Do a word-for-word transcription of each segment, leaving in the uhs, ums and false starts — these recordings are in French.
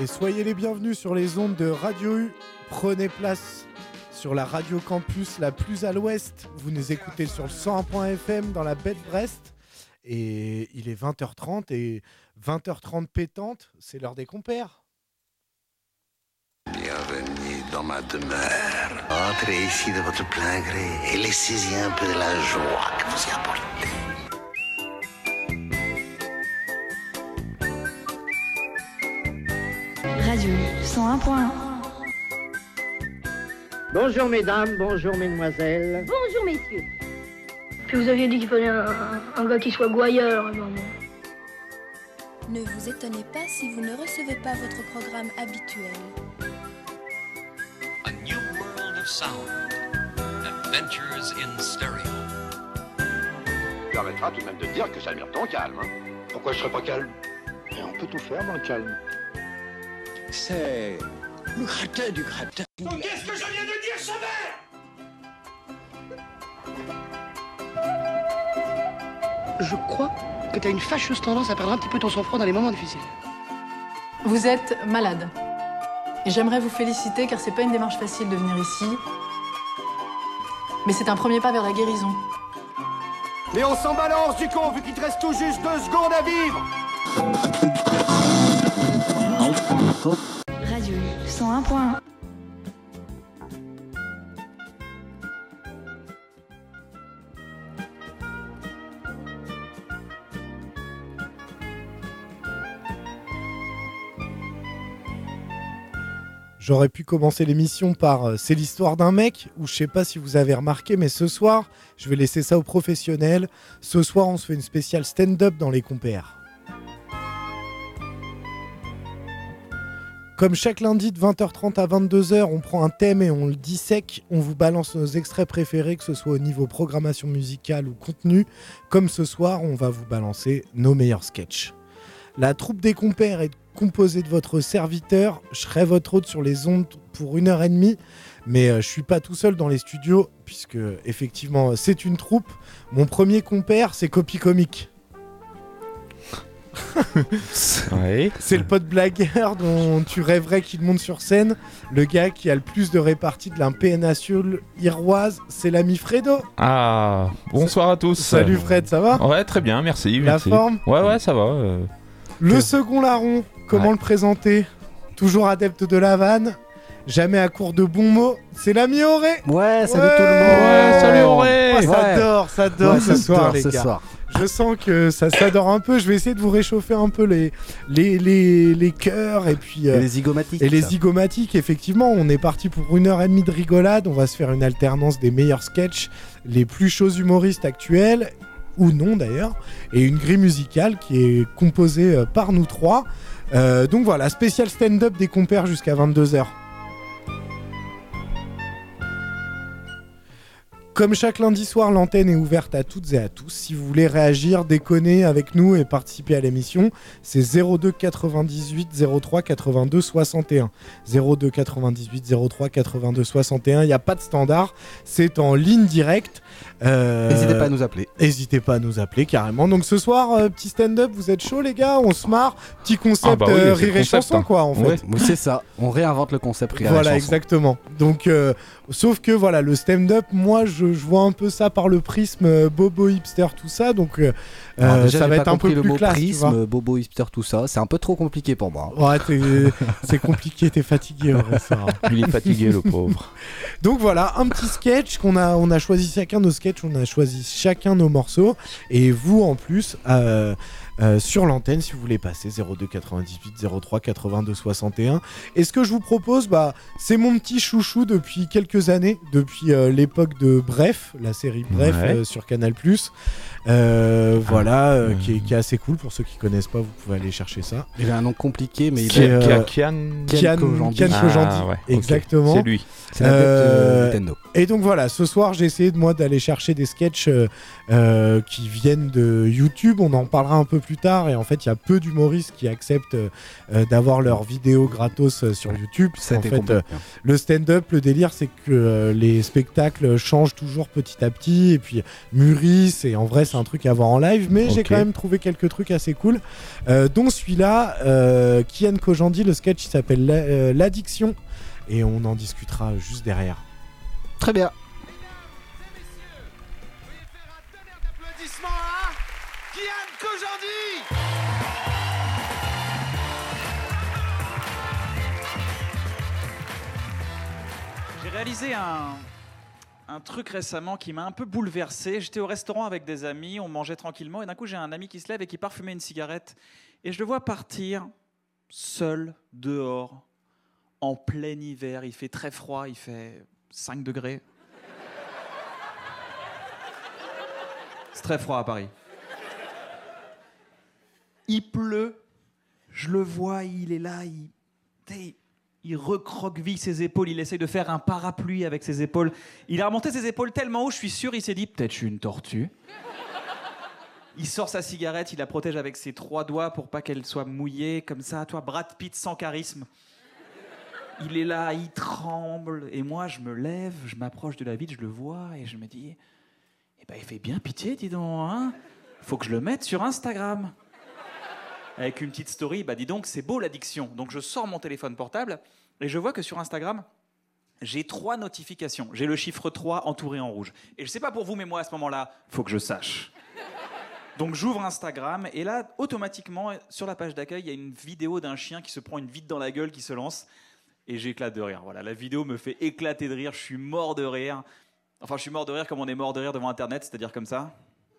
et soyez les bienvenus sur les ondes de Radio U. Prenez place sur la radio campus la plus à l'ouest. Vous nous écoutez sur le cent un point F M dans la baie de Brest. Et il est vingt heures trente et vingt heures trente pétante, c'est l'heure des compères. Bienvenue dans ma demeure. Entrez ici de votre plein gré et laissez-y un peu de la joie que vous y apportez. Radio cent un point un. Bonjour mesdames, bonjour mesdemoiselles. Bonjour messieurs. Puis vous aviez dit qu'il fallait un, un gars qui soit gouailleur. Alors bon. Ne vous étonnez pas si vous ne recevez pas votre programme habituel. A new world of sound. Adventures in stereo. Tu permettras tout de même de dire que j'admire ton calme. Hein. Pourquoi je serais pas calme? Et on peut tout faire dans le calme. C'est le gratin du gratin. Donc qu'est-ce que je viens de dire, Chabert? Je crois que t'as une fâcheuse tendance à perdre un petit peu ton sang-froid dans les moments difficiles. Vous êtes malade. Et j'aimerais vous féliciter car c'est pas une démarche facile de venir ici. Mais c'est un premier pas vers la guérison. Mais on s'en balance du con vu qu'il te reste tout juste deux secondes à vivre. Radio cent un point un. J'aurais pu commencer l'émission par euh, c'est l'histoire d'un mec, ou je sais pas si vous avez remarqué, mais ce soir, je vais laisser ça aux professionnels. Ce soir, on se fait une spéciale stand-up dans les compères. Comme chaque lundi de vingt heures trente à vingt-deux heures, on prend un thème et on le dissèque. On vous balance nos extraits préférés, que ce soit au niveau programmation musicale ou contenu. Comme ce soir, on va vous balancer nos meilleurs sketchs. La troupe des compères est composée de votre serviteur. Je serai votre hôte sur les ondes pour une heure et demie. Mais euh, je suis pas tout seul dans les studios, puisque effectivement, c'est une troupe. Mon premier compère, c'est Copy Comic. Ouais. C'est le pote blagueur dont tu rêverais qu'il monte sur scène. Le gars qui a le plus de réparties de la péninsule iroise, c'est l'ami Fredo. Ah, bonsoir à tous. Salut Fred, ça va? Ouais, très bien, merci. La merci. forme? Ouais, ouais, ça va. Euh... Le que... second larron, comment ouais. le présenter? Toujours adepte de la vanne, jamais à court de bons mots, c'est l'ami Auré. Ouais, salut ouais tout le monde. Ouais, salut Auré. Ouais, ça dort, ça dort ouais, ce ça soir dort, les ce gars. soir. Je sens que ça s'adore un peu. Je vais essayer de vous réchauffer un peu les les les, les cœurs et puis euh, et les zygomatiques. Et les ça. zygomatiques, effectivement, on est parti pour une heure et demie de rigolade. On va se faire une alternance des meilleurs sketchs, les plus chauds humoristes actuels ou non d'ailleurs, et une grille musicale qui est composée euh, par nous trois. Euh, donc voilà, spécial stand-up des compères jusqu'à vingt-deux heures. Comme chaque lundi soir, l'antenne est ouverte à toutes et à tous. Si vous voulez réagir, déconner avec nous et participer à l'émission, c'est zéro deux quatre-vingt-dix-huit zéro trois quatre-vingt-deux soixante et un. zéro deux quatre-vingt-dix-huit zéro trois quatre-vingt-deux soixante et un. Il n'y a pas de standard, c'est en ligne directe. Euh... N'hésitez pas à nous appeler. N'hésitez pas à nous appeler, carrément. Donc ce soir, euh, petit stand-up, vous êtes chaud les gars? On se marre. Petit concept ah bah oui, euh, rire et chanson, hein. quoi, en fait. Ouais, c'est ça. On réinvente le concept rire Voilà, et chanson. exactement. Donc, euh, sauf que voilà, le stand-up, moi, je, je vois un peu ça par le prisme euh, bobo hipster, tout ça. Donc, euh, Alors, déjà, ça va j'ai être pas un peu compris plus le mot classe, prisme, tu vois. bobo hipster, tout ça. C'est un peu trop compliqué pour moi. Ouais, t'es, c'est compliqué, t'es fatigué. Ouais, ça. Il est fatigué, le pauvre. Donc voilà, un petit sketch qu'on a, on a choisi chacun nos sketchs, on a choisi chacun nos morceaux, et vous en plus. Euh, Euh, sur l'antenne si vous voulez passer zéro deux quatre-vingt-dix-huit zéro trois quatre-vingt-deux soixante et un. Et ce que je vous propose, bah, c'est mon petit chouchou depuis quelques années, depuis euh, l'époque de Bref, la série Bref ouais. euh, sur Canal plus. Euh, ah, voilà, euh, euh... qui, est, qui est assez cool pour ceux qui connaissent pas, vous pouvez aller chercher ça. Il a un nom compliqué, mais il est euh... Kian Kian Kojandi. Ah, ouais, exactement. Okay. C'est lui. C'est l'adepte euh... de Nintendo. Et donc voilà, ce soir j'ai essayé de moi d'aller chercher des sketchs euh, euh, qui viennent de YouTube. On en parlera un peu plus plus tard et en fait il y a peu d'humoristes qui acceptent euh, d'avoir leurs vidéos gratos euh, sur YouTube. Ça a en été fait, compliqué. euh, le stand-up, le délire, c'est que euh, les spectacles changent toujours petit à petit et puis mûrissent et en vrai c'est un truc à voir en live, mais Ok. j'ai quand même trouvé quelques trucs assez cool, euh, dont celui-là, euh, Kian Kojandi, le sketch il s'appelle La- euh, L'Addiction et on en discutera juste derrière. Très bien. Applaudissements à Kian Kojandi. J'ai réalisé un, un truc récemment qui m'a un peu bouleversé. J'étais au restaurant avec des amis, on mangeait tranquillement, et d'un coup j'ai un ami qui se lève et qui part fumer une cigarette. Et je le vois partir seul, dehors, en plein hiver. Il fait très froid, il fait cinq degrés. C'est très froid à Paris. Il pleut, je le vois, il est là, il... t'sais, il recroqueville ses épaules, il essaye de faire un parapluie avec ses épaules. Il a remonté ses épaules tellement haut, je suis sûr, il s'est dit, peut-être je suis une tortue. Il sort sa cigarette, il la protège avec ses trois doigts pour pas qu'elle soit mouillée, comme ça, toi, Brad Pitt sans charisme. Il est là, il tremble, et moi, je me lève, je m'approche de la vitre, je le vois, et je me dis, eh ben, il fait bien pitié, dis donc, hein. Faut que je le mette sur Instagram. Avec une petite story, bah dis donc, c'est beau l'addiction. Donc je sors mon téléphone portable et je vois que sur Instagram, j'ai trois notifications. J'ai le chiffre trois entouré en rouge. Et je sais pas pour vous, mais moi à ce moment-là, faut que je sache. Donc j'ouvre Instagram et là, automatiquement, sur la page d'accueil, il y a une vidéo d'un chien qui se prend une vitre dans la gueule, qui se lance. Et j'éclate de rire. Voilà, la vidéo me fait éclater de rire. Je suis mort de rire. Enfin, je suis mort de rire comme on est mort de rire devant Internet, c'est-à-dire comme ça.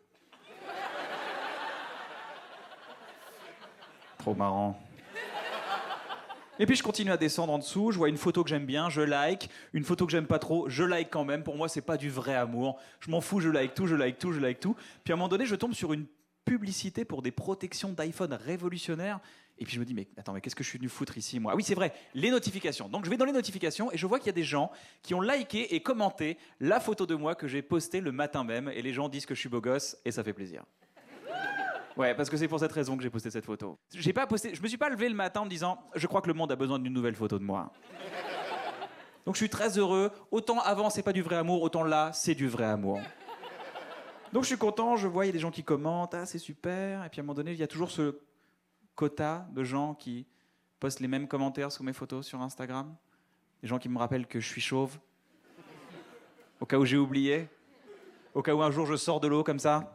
Trop marrant. Et puis je continue à descendre en dessous, je vois une photo que j'aime bien, je like, une photo que j'aime pas trop, je like quand même. Pour moi, c'est pas du vrai amour. Je m'en fous, je like tout, je like tout, je like tout. Puis à un moment donné, je tombe sur une publicité pour des protections d'iPhone révolutionnaires. Et puis je me dis, mais attends, mais qu'est-ce que je suis venu foutre ici, moi? Ah oui, c'est vrai, les notifications. Donc je vais dans les notifications et je vois qu'il y a des gens qui ont liké et commenté la photo de moi que j'ai postée le matin même. Et les gens disent que je suis beau gosse et ça fait plaisir. Ouais, parce que c'est pour cette raison que j'ai posté cette photo. J'ai pas posté, je me suis pas levé le matin en me disant « Je crois que le monde a besoin d'une nouvelle photo de moi ». Donc je suis très heureux. Autant avant, c'est pas du vrai amour, autant là, c'est du vrai amour. Donc je suis content, je vois, il y a des gens qui commentent « Ah, c'est super ». Et puis à un moment donné, il y a toujours ce quota de gens qui postent les mêmes commentaires sous mes photos sur Instagram. Des gens qui me rappellent que je suis chauve. Au cas où j'ai oublié. Au cas où un jour je sors de l'eau comme ça.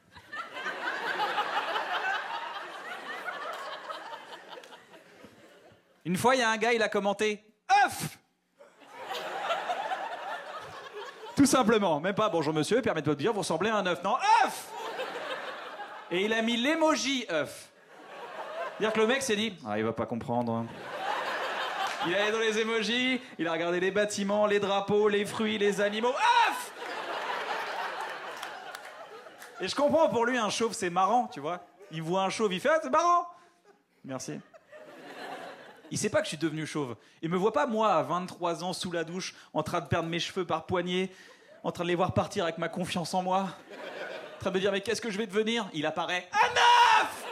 Une fois, il y a un gars, il a commenté « œuf !» Tout simplement, même pas « Bonjour monsieur, permettez-moi de dire, vous ressemblez à un œuf. » Non, « œuf !» Et il a mis l'emoji « œuf ». C'est-à-dire que le mec s'est dit « Ah, il va pas comprendre. Hein. » Il est allé dans les emojis, il a regardé les bâtiments, les drapeaux, les fruits, les animaux. « œuf !» Et je comprends, pour lui, un chauve, c'est marrant, tu vois. Il voit un chauve, il fait « Ah, c'est marrant !» Merci. Il sait pas que je suis devenu chauve. Il me voit pas, moi, à vingt-trois ans, sous la douche, en train de perdre mes cheveux par poignée, en train de les voir partir avec ma confiance en moi, en train de me dire, mais qu'est-ce que je vais devenir? Il apparaît un œuf!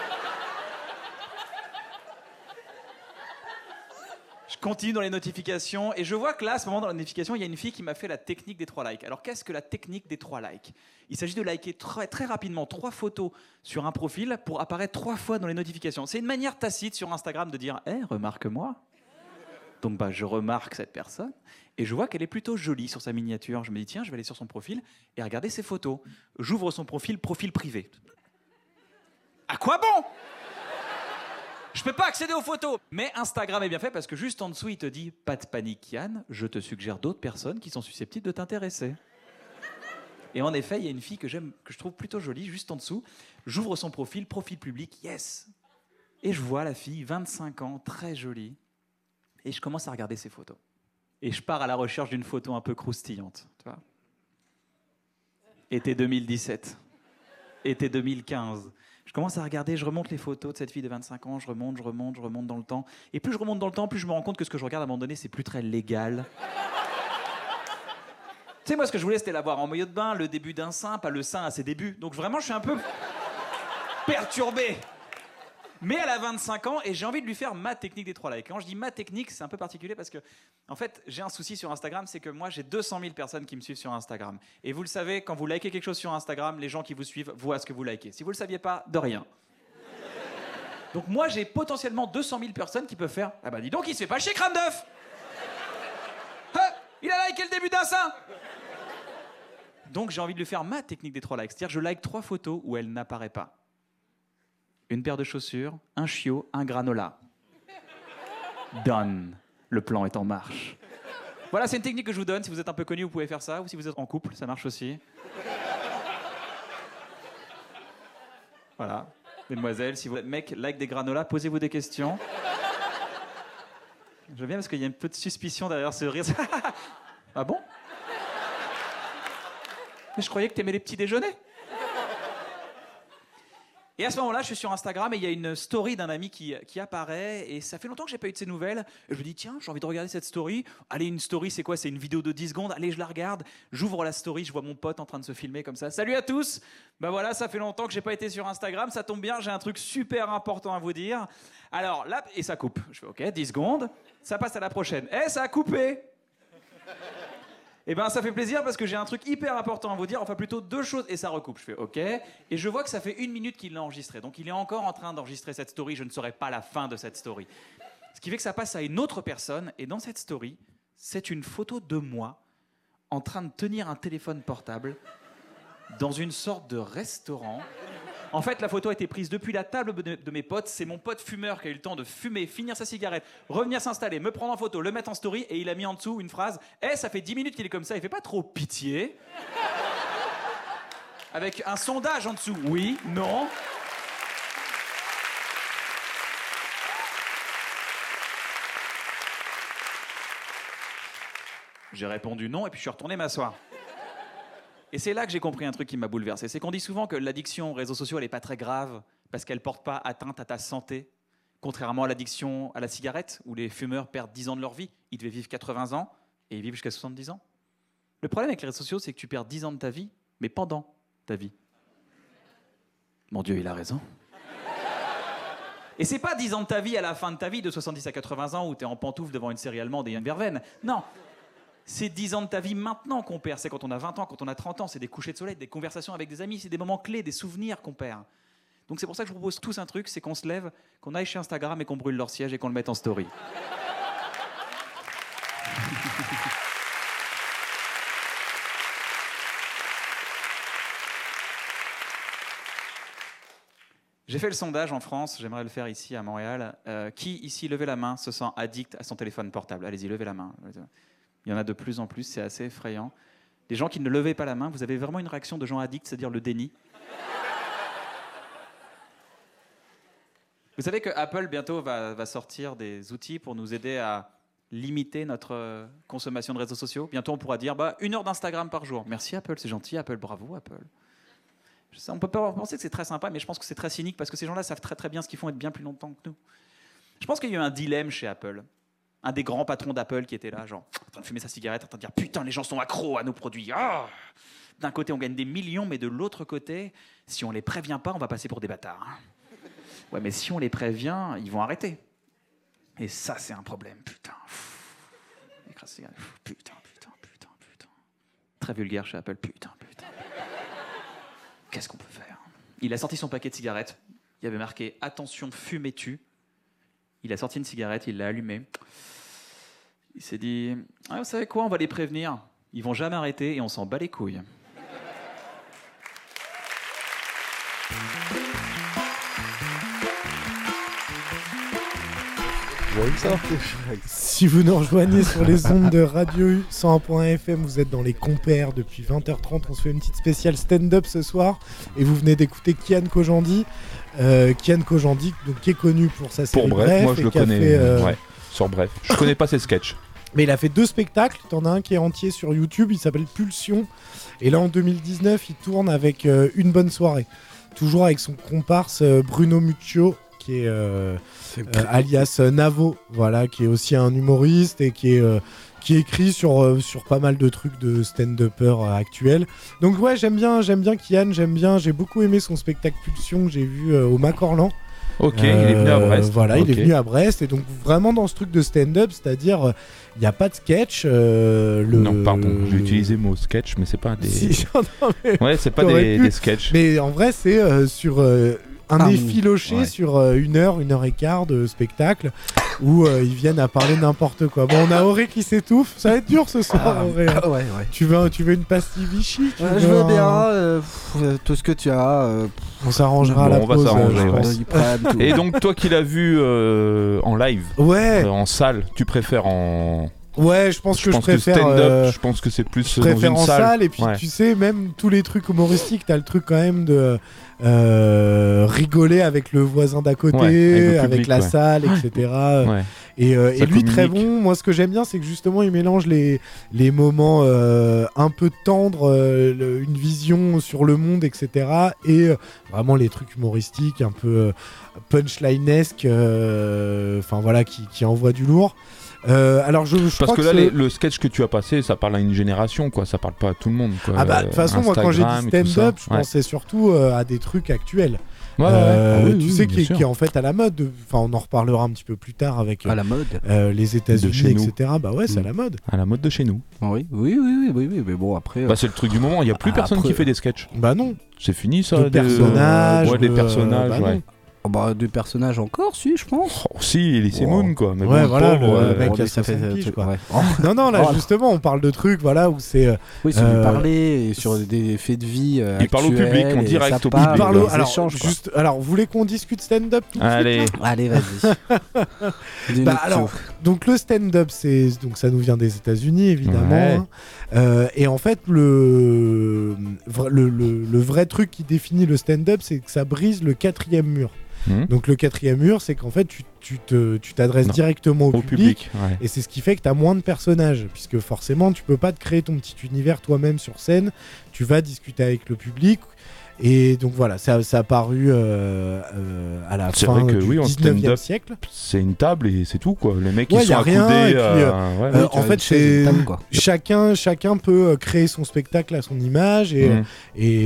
Je continue dans les notifications et je vois que là, à ce moment, dans la notification, il y a une fille qui m'a fait la technique des trois likes. Alors, qu'est-ce que la technique des trois likes? Il s'agit de liker très, très rapidement trois photos sur un profil pour apparaître trois fois dans les notifications. C'est une manière tacite sur Instagram de dire « Eh, remarque-moi ». Donc, bah, je remarque cette personne et je vois qu'elle est plutôt jolie sur sa miniature. Je me dis « Tiens, je vais aller sur son profil et regarder ses photos ». J'ouvre son profil, profil privé. À quoi bon? Je peux pas accéder aux photos. Mais Instagram est bien fait parce que juste en dessous, il te dit « Pas de panique, Yann, je te suggère d'autres personnes qui sont susceptibles de t'intéresser. » Et en effet, il y a une fille que j'aime, que je trouve plutôt jolie, juste en dessous. J'ouvre son profil, profil public, yes. Et je vois la fille, vingt-cinq ans, très jolie. Et je commence à regarder ses photos. Et je pars à la recherche d'une photo un peu croustillante. Tu vois ? Été deux mille dix-sept. Été deux mille quinze. Je commence à regarder, je remonte les photos de cette fille de vingt-cinq ans, je remonte, je remonte, je remonte dans le temps. Et plus je remonte dans le temps, plus je me rends compte que ce que je regarde à un moment donné, c'est plus très légal. Tu sais, moi, ce que je voulais, c'était la voir en maillot de bain, le début d'un sein, pas le sein à ses débuts. Donc vraiment, je suis un peu... perturbée. Mais elle a vingt-cinq ans et j'ai envie de lui faire ma technique des trois likes. Quand je dis ma technique, c'est un peu particulier parce que, en fait, j'ai un souci sur Instagram, c'est que moi, j'ai deux cent mille personnes qui me suivent sur Instagram. Et vous le savez, quand vous likez quelque chose sur Instagram, les gens qui vous suivent voient ce que vous likez. Si vous le saviez pas, de rien. Donc moi, j'ai potentiellement deux cent mille personnes qui peuvent faire « Ah bah dis donc, il se fait pas chier, crâne d'œuf !» Ah, il a liké le début d'un sein. Donc j'ai envie de lui faire ma technique des trois likes. C'est-à-dire que je like trois photos où elle n'apparaît pas. Une paire de chaussures, un chiot, un granola. Done. Le plan est en marche. Voilà, c'est une technique que je vous donne. Si vous êtes un peu connu, vous pouvez faire ça. Ou si vous êtes en couple, ça marche aussi. Voilà. Mesdemoiselles, si vous êtes mec, like des granolas, posez-vous des questions. Je veux bien parce qu'il y a un peu de suspicion derrière ce rire. Ah bon? Mais je croyais que t'aimais les petits déjeuners. Et à ce moment-là, je suis sur Instagram et il y a une story d'un ami qui, qui apparaît et ça fait longtemps que j'ai pas eu de ses nouvelles. Et je me dis, tiens, j'ai envie de regarder cette story. Allez, une story, c'est quoi? C'est une vidéo de dix secondes. Allez, je la regarde. J'ouvre la story, je vois mon pote en train de se filmer comme ça. Salut à tous. Ben voilà, ça fait longtemps que j'ai pas été sur Instagram. Ça tombe bien, j'ai un truc super important à vous dire. Alors là, et ça coupe. Je fais, ok, dix secondes. Ça passe à la prochaine. Eh, ça a coupé. Eh ben, ça fait plaisir parce que j'ai un truc hyper important à vous dire, enfin plutôt deux choses, et ça recoupe. Je fais OK, et je vois que ça fait une minute qu'il l'a enregistré. Donc il est encore en train d'enregistrer cette story, je ne saurai pas la fin de cette story. Ce qui fait que ça passe à une autre personne, et dans cette story, c'est une photo de moi en train de tenir un téléphone portable dans une sorte de restaurant. En fait, la photo a été prise depuis la table de, de mes potes. C'est mon pote fumeur qui a eu le temps de fumer, finir sa cigarette, revenir s'installer, me prendre en photo, le mettre en story, et il a mis en dessous une phrase « Eh, ça fait dix minutes qu'il est comme ça, il fait pas trop pitié ?» Avec un sondage en dessous. Oui, non. J'ai répondu non, et puis je suis retourné m'asseoir. Et c'est là que j'ai compris un truc qui m'a bouleversé. C'est qu'on dit souvent que l'addiction aux réseaux sociaux, elle n'est pas très grave parce qu'elle ne porte pas atteinte à ta santé. Contrairement à l'addiction à la cigarette, où les fumeurs perdent dix ans de leur vie. Ils devaient vivre quatre-vingts ans et ils vivent jusqu'à soixante-dix ans. Le problème avec les réseaux sociaux, c'est que tu perds dix ans de ta vie, mais pendant ta vie. Mon Dieu, il a raison. Et c'est pas dix ans de ta vie à la fin de ta vie, de soixante-dix à quatre-vingts ans, où tu es en pantoufle devant une série allemande et une verveine. Non. C'est dix ans de ta vie maintenant qu'on perd. C'est quand on a vingt ans, quand on a trente ans. C'est des couchers de soleil, des conversations avec des amis. C'est des moments clés, des souvenirs qu'on perd. Donc c'est pour ça que je vous propose tous un truc, c'est qu'on se lève, qu'on aille chez Instagram et qu'on brûle leur siège et qu'on le mette en story. J'ai fait le sondage en France, j'aimerais le faire ici à Montréal. Euh, qui ici, levez la main, se sent addict à son téléphone portable? Allez-y, levez la main. Il y en a de plus en plus, c'est assez effrayant. Les gens qui ne levaient pas la main, vous avez vraiment une réaction de gens addicts, c'est-à-dire le déni. Vous savez que Apple bientôt va, va sortir des outils pour nous aider à limiter notre consommation de réseaux sociaux. Bientôt on pourra dire bah, une heure d'Instagram par jour. Merci Apple, c'est gentil Apple, bravo Apple. Je sais, on peut pas penser que c'est très sympa, mais je pense que c'est très cynique parce que ces gens-là savent très très bien ce qu'ils font et bien plus longtemps que nous. Je pense qu'il y a eu un dilemme chez Apple. Un des grands patrons d'Apple qui était là, genre, en train de fumer sa cigarette, en train de dire « Putain, les gens sont accros à nos produits. Oh !» D'un côté, on gagne des millions, mais de l'autre côté, si on les prévient pas, on va passer pour des bâtards. Ouais, mais si on les prévient, ils vont arrêter. Et ça, c'est un problème, putain. Écrase la cigarette. Putain, putain, putain, putain. Très vulgaire chez Apple, putain, putain. Qu'est-ce qu'on peut faire? Il a sorti son paquet de cigarettes. Il y avait marqué « Attention, fumez-tu ». Il a sorti une cigarette, il l'a allumée. Il s'est dit ah, « Vous savez quoi, on va les prévenir. Ils vont jamais arrêter et on s'en bat les couilles. » Si vous nous rejoignez sur les ondes de Radio U cent un point F M, vous êtes dans les compères depuis vingt heures trente. On se fait une petite spéciale stand-up ce soir. Et vous venez d'écouter Kian Kojandi. Euh, Kian Kojandi, donc, qui est connu pour sa série Pour Bref, Bref, moi je le connais. Fait, euh... Ouais, sur Bref. Je connais pas ses sketchs. Mais il a fait deux spectacles. T'en as un qui est entier sur YouTube. Il s'appelle Pulsion. Et là, en deux mille dix-neuf, il tourne avec euh, Une bonne soirée. Toujours avec son comparse euh, Bruno Muccio, qui est, euh, euh, alias euh, Navo, voilà, qui est aussi un humoriste et qui est, euh, qui écrit sur, euh, sur pas mal de trucs de stand-upper euh, actuels. Donc ouais, j'aime bien, j'aime bien Kian, j'aime bien, j'ai beaucoup aimé son spectacle Pulsion que j'ai vu euh, au Macorlan. Ok, euh, il est venu à Brest. Voilà, okay. il est venu à Brest et donc vraiment dans ce truc de stand-up, c'est-à-dire il euh, n'y a pas de sketch. Euh, le, non, pardon, le... j'ai utilisé le mot sketch, mais c'est pas des. Si, non, mais ouais, c'est pas des, des sketchs. Mais en vrai, c'est euh, sur euh, un ah, effiloché ouais. sur euh, une heure, une heure et quart de spectacle où euh, ils viennent à parler n'importe quoi. Bon, on a Auré qui s'étouffe, ça va être dur ce soir. Ah, Auré, hein. ouais, ouais. Tu veux, tu veux une pastille Vichy tu ouais, veux Je veux un... bien, euh, pff, tout ce que tu as. Euh, on s'arrangera bon, à la on pause. va s'arranger. Euh, ouais. Et donc, toi qui l'as vu euh, en live, ouais. euh, en salle, tu préfères en. Ouais, je pense je que pense je préfère. Que stand-up, euh, je pense que c'est plus je préfère dans une en salle. salle. Et puis ouais. tu sais, même tous les trucs humoristiques, t'as le truc quand même de euh, rigoler avec le voisin d'à côté, ouais, avec, public, avec la ouais. salle, et cetera. Ouais. Et, euh, et lui communique. très bon. Moi, ce que j'aime bien, c'est que justement, il mélange les les moments euh, un peu tendres, euh, le, une vision sur le monde, et cetera. Et euh, vraiment les trucs humoristiques, un peu euh, punchlinesque, enfin euh, voilà, qui qui envoient du lourd. Euh, alors je, je parce crois que, que là ce... les, le sketch que tu as passé ça parle à une génération quoi, ça parle pas à tout le monde quoi. Ah bah de toute façon moi quand j'ai dit stand-up je ouais. pensais surtout euh, à des trucs actuels. Ouais, euh, ouais. Ah, oui, tu oui, sais bien qui, sûr. qui est en fait à la mode, enfin on en reparlera un petit peu plus tard avec à la mode. euh, les États-Unis et cetera. Bah ouais c'est mmh. à la mode. À la mode de chez nous. Oui oui oui oui oui, oui mais bon après. Bah c'est le truc du moment, il y a plus ah, personne après... qui fait des sketchs. Bah non. C'est fini ça. De des personnages. Ouais des de... personnages bah, ouais. Oh bah deux personnages encore si je pense. Oh, si Elise oh. Moon quoi. Mais ouais bon, voilà pauvre, le euh, mec bon, qui a ça fait piges, quoi. Ouais. Non non là oh. justement on parle de trucs voilà où c'est. Euh, oui c'est euh, lui parler et sur des faits de vie. Euh, il parle au public en direct au public. Il parle au... alors échanges, juste alors vous voulez qu'on discute stand-up tout de Allez suite, allez vas-y. Bah alors donc le stand-up c'est donc ça nous vient des États-Unis évidemment ouais. hein. euh, et en fait le... Le, le le vrai truc qui définit le stand-up c'est que ça brise le quatrième mur. Mmh. Donc le quatrième mur, c'est qu'en fait tu, tu, te, tu t'adresses non. directement au, au public, public ouais. et c'est ce qui fait que tu as moins de personnages, puisque forcément tu peux pas te créer ton petit univers toi-même sur scène, tu vas discuter avec le public. Et donc voilà, ça, ça a apparu euh, euh, à la c'est fin vrai que, du oui, dix-neuvième siècle. C'est une table et c'est tout quoi. Les mecs ouais, ils sont rien, accoudés. Et puis, euh, euh, ouais, euh, oui, en fait, c'est table, chacun, chacun peut créer son spectacle à son image et, mmh.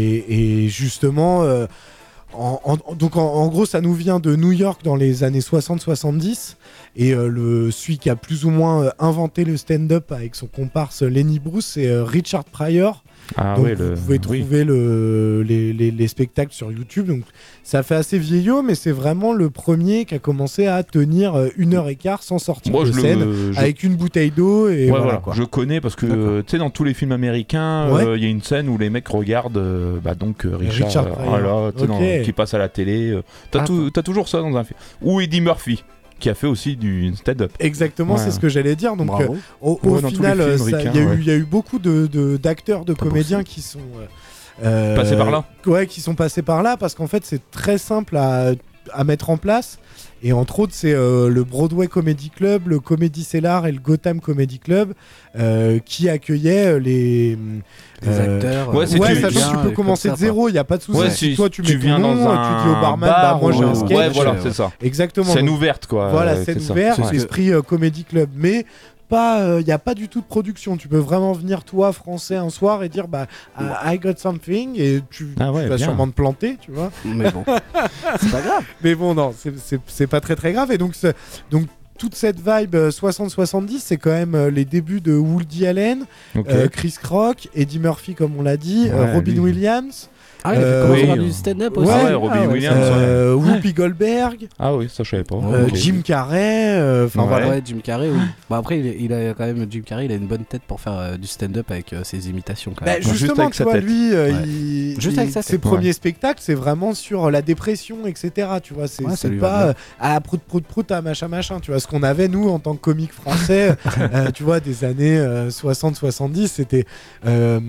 et, et justement. Euh, En, en, donc en, en gros ça nous vient de New York dans les années soixante soixante-dix et euh, le, celui qui a plus ou moins euh, inventé le stand-up avec son comparse Lenny Bruce c'est euh, Richard Pryor. Ah donc ouais, vous le... pouvez trouver oui. le, les, les, les spectacles sur YouTube, donc ça fait assez vieillot mais c'est vraiment le premier qui a commencé à tenir une heure et quart sans sortir Moi, de je scène le... je... avec une bouteille d'eau et ouais, voilà, voilà. Quoi. Je connais parce que tu sais dans tous les films américains il ouais. euh, y a une scène où les mecs regardent euh, bah, donc euh, Richard, Richard euh, voilà, okay. dans, qui passe à la télé euh, t'as, ah, tout, t'as toujours ça dans un film ou Eddie Murphy qui a fait aussi du stand-up. Exactement, ouais. c'est ce que j'allais dire. Donc, euh, au, au ouais, final, il films, y, ouais. y a eu beaucoup de, de, d'acteurs, de Pas comédiens possible. qui sont euh, passés par là. Ouais, qui sont passés par là parce qu'en fait, c'est très simple à, à mettre en place. Et entre autres, c'est euh, le Broadway Comedy Club, le Comedy Cellar et le Gotham Comedy Club euh, qui accueillaient les, les euh, acteurs. Ouais, c'est ouais tu, sachant que tu peux commencer de zéro, il n'y a pas de souci. Ouais, si, si toi tu, tu mets viens ton nom, dans un tu dis au barman, bar, bah, moi j'ai un sketch. Ouais, voilà, c'est ça. Exactement. Scène ouverte, quoi. Voilà, euh, scène ouverte, c'est esprit euh, Comedy Club. Mais pas, il euh, n'y a pas du tout de production. Tu peux vraiment venir, toi, français, un soir et dire bah, I got something et tu, ah ouais, tu vas bien. sûrement te planter, tu vois. Mais bon, c'est pas grave. Mais bon, non, c'est, c'est, c'est pas très très grave. Et donc, donc toute cette vibe soixante soixante-dix, c'est quand même euh, les débuts de Woody Allen, okay. euh, Chris Rock, Eddie Murphy, comme on l'a dit, ouais, euh, Robin lui. Williams. Ah, il euh, a commencé oui. à faire du stand-up aussi. Ouais, ouais, Robin ah, ouais, Williams. Euh, ouais. Whoopi Goldberg. Ah oui, ça je savais pas. Euh, okay. Jim Carrey. Enfin ouais. voilà. Ouais, Jim Carrey. Oui. Bon après, il, il a quand même Jim Carrey, il a une bonne tête pour faire euh, du stand-up avec euh, ses imitations. Quand même. Bah, justement, tu vois, lui, euh, ouais. il, Juste il, avec sa ses tête. premiers ouais. spectacles, c'est vraiment sur la dépression, et cetera. Tu vois, c'est, ouais, c'est pas à prout prout prout à machin machin. Tu vois, ce qu'on avait nous en tant que comique français, euh, tu vois, des années euh, soixante soixante-dix, c'était euh,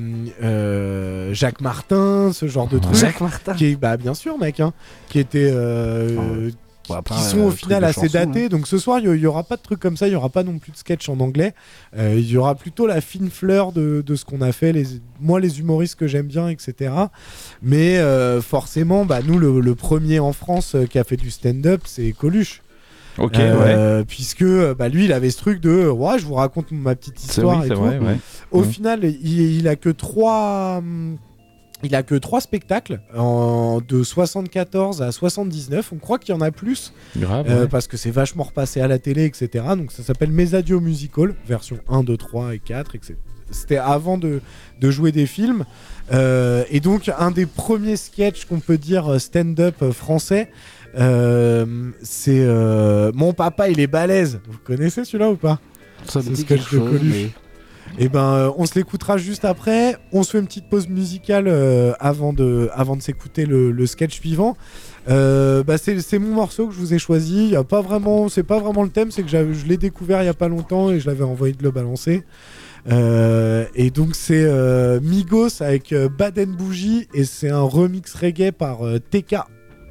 euh, Jacques Martin, ce genre de truc. Jacques Martin. Qui est, bah bien sûr, mec, hein, qui était. Euh, oh. Bon, après, qui sont euh, au final assez chanson, datés. Hein. Donc ce soir, il n'y aura pas de trucs comme ça, il n'y aura pas non plus de sketch en anglais. Euh, il y aura plutôt la fine fleur de, de ce qu'on a fait, les, moi les humoristes que j'aime bien, et cetera. Mais euh, forcément, bah, nous, le, le premier en France euh, qui a fait du stand-up, c'est Coluche. Ok, euh, ouais. Puisque bah, lui, il avait ce truc de ouais, je vous raconte ma petite histoire oui, et tout. Vrai, ouais. Au mmh. final, il, il a que trois. Il a que trois spectacles en, de soixante-quatorze à soixante-dix-neuf. On croit qu'il y en a plus. Grave. Euh, ouais. parce que c'est vachement repassé à la télé, et cetera. Donc ça s'appelle Mes Adieux Musical, version un, deux, trois et quatre, et cetera. C'était avant de, de jouer des films. Euh, et donc, un des premiers sketchs qu'on peut dire stand-up français, euh, c'est euh, Mon papa, il est balèze. Vous connaissez celui-là ou pas? Ça me dit sketch quelque chose, mais... Et ben, euh, on se l'écoutera juste après. On se fait une petite pause musicale euh, avant de, avant de s'écouter le, le sketch suivant. Euh, bah c'est, c'est mon morceau que je vous ai choisi. Y a pas vraiment, c'est pas vraiment le thème, c'est que je l'ai découvert il y a pas longtemps et je l'avais envoyé de le balancer. Euh, et donc c'est euh, Migos avec euh, Bad and Bougie et c'est un remix reggae par euh, T K.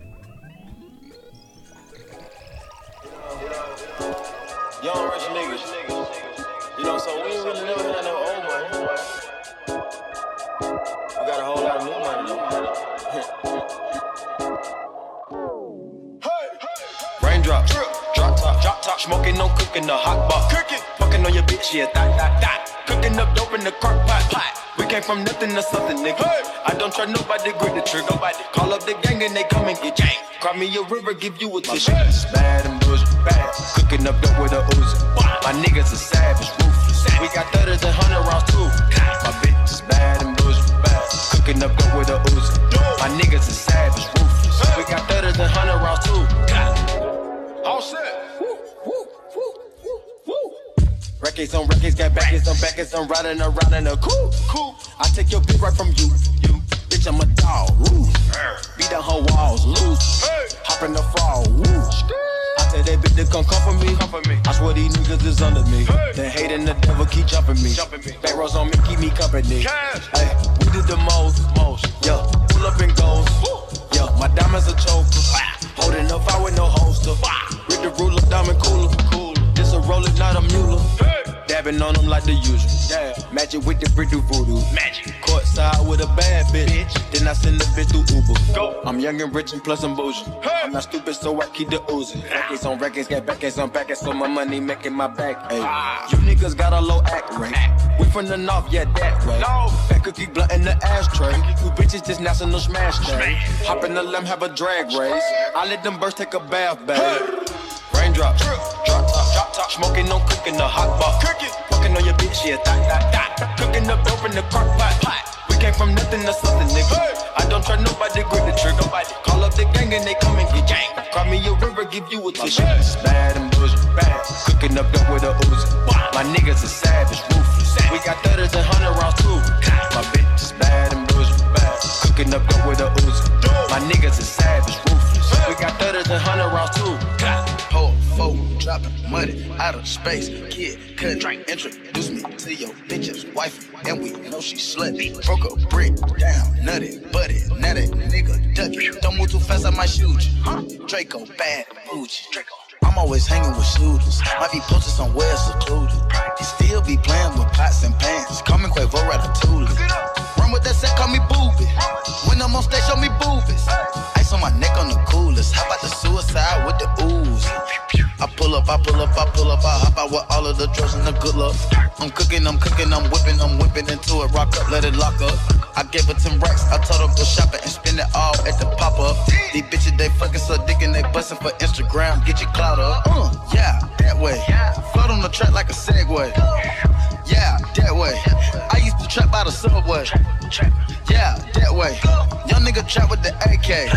You know, so we ain't really never had no old money. We got a whole lot of new money though. Raindrop, drip, drop top, drop top, smoking, no cooking, the hot pot, cooking, fucking on your bitch, yeah, that, that, that, cooking up dope in the crock pot, pot. We came from nothing to something, nigga. Hey. I don't try nobody, grip the trigger. Nobody call up the gang and they come and get gang. Cry me a river, give you a tissue. Bad and bullshit, bad. Cooking up dope with a Uzi. My niggas are savage, ruthless. We got thudders and hundred rounds too. My bitch is bad and bullshit, bad. Cooking up dope with a Uzi. My niggas are savage, ruthless. We got thudders and hundred rounds too. All set. Records on records, got backers on backers, I'm riding around in a coupe. Cool. I take your bitch right from you. You. Bitch, I'm a dog. Woo. Beat down her walls, loose. Hey. Hop in the fall. Woo. I tell that bitch to come come for me. Come for me. I swear these niggas is under me. Hey. The hate and the devil keep jumping me. Jumping me. Back rows on me, keep me company. Cash. Hey, we did the most. Most. Yeah, pull up and goes. Woo. Yeah, my diamonds a choker. Wow. Holding up, I with no holster. Wow. With the ruler, diamond cooler. Cool. This a roller, not a mule. Hey. Dabbing on them like the usual. Yeah. Magic with the brick do voodoo. Magic. Courtside with a bad bitch. bitch. Then I send the bitch through Uber. Go. I'm young and rich and plus I'm bougie. Hey. I'm not stupid, so I keep the oozing. Records on records, got backers on backers, so my money making my back. Ay. Ah. You niggas got a low act rate. We from the north, yeah, that way. No. Fat cookie blunt in the ashtray. You bitches just national smash day. Hop in the limb, have a drag race. I let them birds take a bath, babe. Hey. Raindrop, drip, drop top, drop top, smoking, no cooking, the hot pot, cooking, fucking on your bitch, yeah, that, that, that, cooking up dope in the crock pot, pot. We came from nothing to something, nigga. Hey. I don't try nobody, grip the trigger. Nobody call up the gang and they come and get gang. Cry me a river, give you a tissue. Bad and bullshit, bad, cooking up dope with a Uzi. My niggas are savage, ruthless. We got thudders and hundred rounds too. My bitch is bad and bullshit, bad, cooking up dope with a Uzi. My niggas are savage, ruthless. We got thudders and hundred rounds too. Four, dropping money out of space. Kid, cut, drink, introduce me to your bitch's wife, and we know she slutty. Broke a brick down, nutty, buddy, now that nigga ducky. Don't move too fast, I might shoot you. Huh? Draco, bad, bougie. Draco. I'm always hanging with shooters. Might be posted somewhere secluded. Still be playing with pots and pans. Call me Quavo Ratatouille. Run with that set, call me Booby. When I'm on stage, show me boobies. Ice on my neck on the coolest. How about the suicide with the ooze? I pull up, I pull up, I pull up, I hop out with all of the drugs and the good luck. I'm cooking, I'm cooking, I'm whipping, I'm whipping into it, rock up, let it lock up. I gave her ten racks, I told her go shopping and spend it all at the pop-up. These bitches, they fucking so dick and they bustin' for Instagram, get your clout up. Uh, yeah, that way. Float on the track like a Segway. Yeah, that way. I used to trap by the subway. Yeah, that way. Young nigga trap with the A K.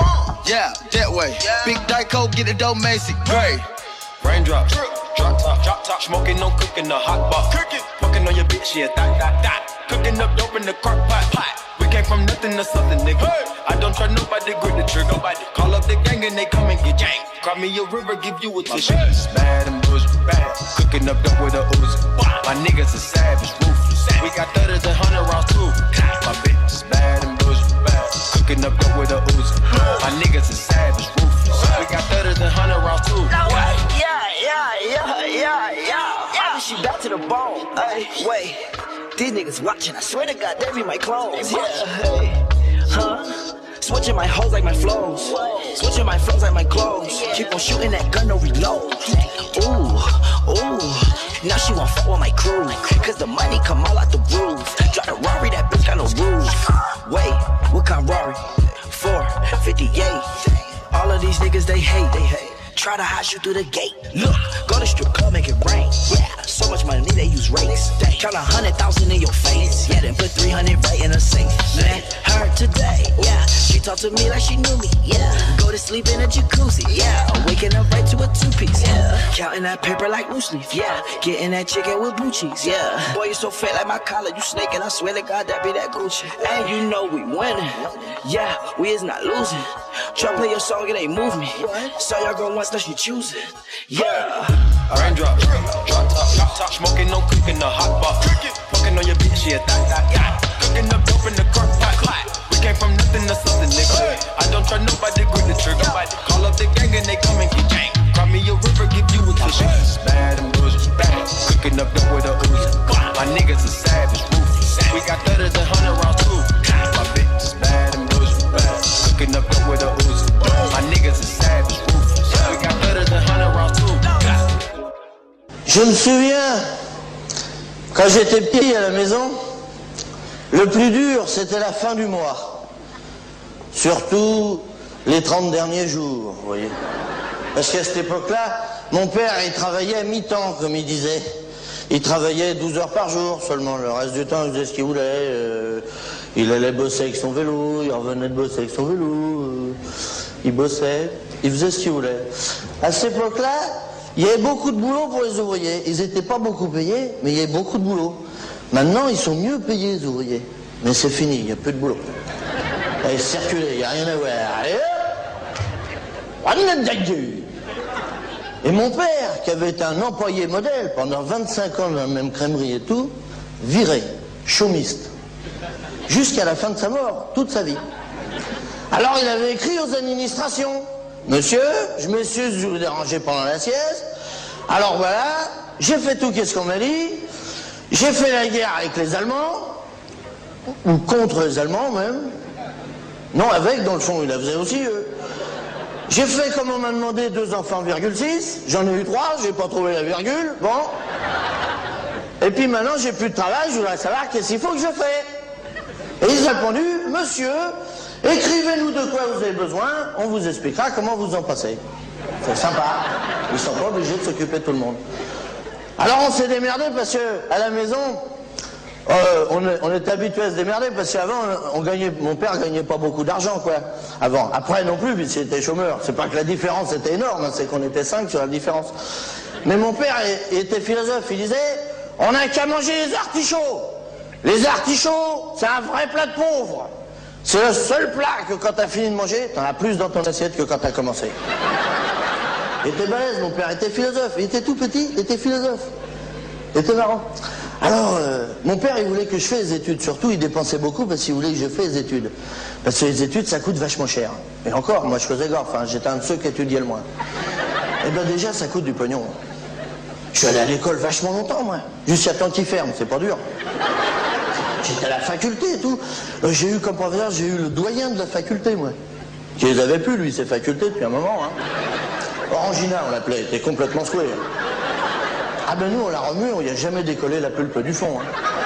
Yeah, that way. Big Dyco, get it dough, Macy. Great. Raindrops, drop top, drop top, smoking, no cooking, the hot pot, cooking, fucking on your bitch, yeah, that, that, that, cooking up dope in the crock pot, pot. We came from nothing to something, nigga. Hey. I don't try nobody, grip the trigger. Nobody call up the gang and they come and get gang. Cry me a river, give you a tissue. Bad and bullshit, bad, cooking up dope with a Uzi. My niggas are savage, ruthless. We got thudders and hundred rounds too. My bitch is bad and bullshit, bad, cooking up dope with a Uzi. My niggas are savage, ruthless. We got thudders and hundred rounds too. Yeah, yeah, yeah, yeah, yeah. I she back to the bone. Ay, wait, these niggas watching. I swear to God, they be my clones. Yeah, hey, huh? Switching my hoes like my flows. Switching Switching my flows like my clothes. Keep on shooting that gun, no reload. Ooh, ooh. Now she won't fuck with my crew. Cause the money come all out the roof. Drive a Rari, that bitch got no roof. Wait, what kind Rari? four fifty-eight. All of these niggas, they hate, they hate. Try to hide you through the gate. Look, go to strip club, make it rain. Yeah, so much money they use rates. Count a hundred thousand in your face. Yeah, then put three hundred right in a safe. Man, her today. Yeah, she talked to me like she knew me. Yeah, go to sleep in a jacuzzi. Yeah, waking up right to a two piece. Yeah, counting that paper like loose leaf. Yeah, getting that chicken with blue cheese. Yeah, boy you so fat like my collar. You snaking, I swear to God that be that Gucci. And you know we winning. Yeah, we is not losing. Try play your song, it ain't move me. Saw your girl once, now she choose it. Yeah. Raindrop, drop top, drop top, smoking, no cooking, the hot pot. Fucking on your bitch, yeah, that, that, yeah. Cooking up dope in the crock pot. We came from nothing to something, nigga. I don't try nobody, grip the trigger. Call up the gang and they come and get gang. Cry me a river, give you a tissue. Bad and bullshit, bad. Cooking up dope with a Uzi. My niggas are savage, ruthless. We got thudders and hundred rounds too. My bitch is bad and bullshit, bad. Cooking up dope with a Uzi. My niggas are savage, ruthless. We got thudders and hundred rounds too. Je me souviens, quand j'étais petit à la maison, le plus dur, c'était la fin du mois. Surtout les trente derniers jours, vous voyez. Parce qu'à cette époque-là, mon père, il travaillait à mi-temps, comme il disait. Il travaillait douze heures par jour seulement. Le reste du temps, il faisait ce qu'il voulait. Euh, il allait bosser avec son vélo, il revenait de bosser avec son vélo. Euh, il bossait, il faisait ce qu'il voulait. À cette époque-là, il y avait beaucoup de boulot pour les ouvriers. Ils n'étaient pas beaucoup payés, mais il y avait beaucoup de boulot. Maintenant, ils sont mieux payés, les ouvriers. Mais c'est fini, il n'y a plus de boulot. Allez, circulez, il n'y a rien à voir. Allez, et mon père, qui avait été un employé modèle pendant vingt-cinq ans dans la même crèmerie et tout, viré, chômiste. Jusqu'à la fin de sa mort, toute sa vie. Alors il avait écrit aux administrations. Monsieur, je m'excuse de vous déranger pendant la sieste. Alors voilà, j'ai fait tout qu'est-ce qu'on m'a dit. J'ai fait la guerre avec les Allemands, ou contre les Allemands même. Non, avec, dans le fond, il la faisait aussi, eux. J'ai fait, comme on m'a demandé, deux enfants, virgule six. J'en ai eu trois, j'ai pas trouvé la virgule, bon. Et puis maintenant, j'ai plus de travail, je voudrais savoir qu'est-ce qu'il faut que je fais. Et ils ont répondu, monsieur, écrivez-nous de quoi vous avez besoin, on vous expliquera comment vous en passez. C'est sympa, ils sont pas obligés de s'occuper de tout le monde. Alors on s'est démerdé parce que à la maison, euh, on, est, on est habitué à se démerder parce qu'avant, on gagnait, mon père gagnait pas beaucoup d'argent quoi. Avant, après non plus, puisqu'il était chômeur. C'est pas que la différence était énorme, hein, c'est qu'on était cinq sur la différence. Mais mon père il, il était philosophe, il disait, on n'a qu'à manger les artichauts. Les artichauts, c'est un vrai plat de pauvre. C'est le seul plat que quand t'as fini de manger, t'en as plus dans ton assiette que quand t'as commencé. Il était balèze, mon père était philosophe. Il était tout petit, il était philosophe. Il était marrant. Alors, euh, mon père, il voulait que je fasse des études. Surtout, il dépensait beaucoup parce qu'il voulait que je fasse des études. Parce que les études, ça coûte vachement cher. Et encore, moi, je faisais gaffe. Hein, j'étais un de ceux qui étudiaient le moins. Et ben déjà, ça coûte du pognon. Je suis allé à l'école vachement longtemps, moi. Jusqu'à temps qu'il ferme, c'est pas dur. J'étais à la faculté et tout. J'ai eu comme professeur, j'ai eu le doyen de la faculté, moi. Qui les avait plus, lui, ces facultés, depuis un moment. Hein. Orangina, on l'appelait, il était complètement secoué. Ah ben nous, on l'a remué, on n'y a jamais décollé la pulpe du fond. Hein.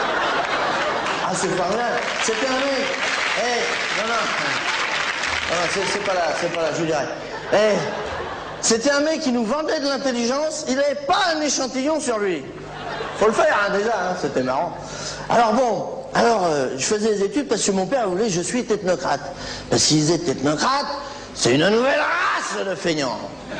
Ah, c'est pas vrai. C'était un mec. Eh, hey, non, non. Non, non c'est pas là, c'est pas là, je vous dirais. Eh, hey, c'était un mec qui nous vendait de l'intelligence, il n'avait pas un échantillon sur lui. Faut le faire, hein, déjà, hein, c'était marrant. Alors bon, alors euh, je faisais des études parce que mon père voulait que je suis technocrate. Parce qu'ils disaient technocrate, c'est une nouvelle race de feignants.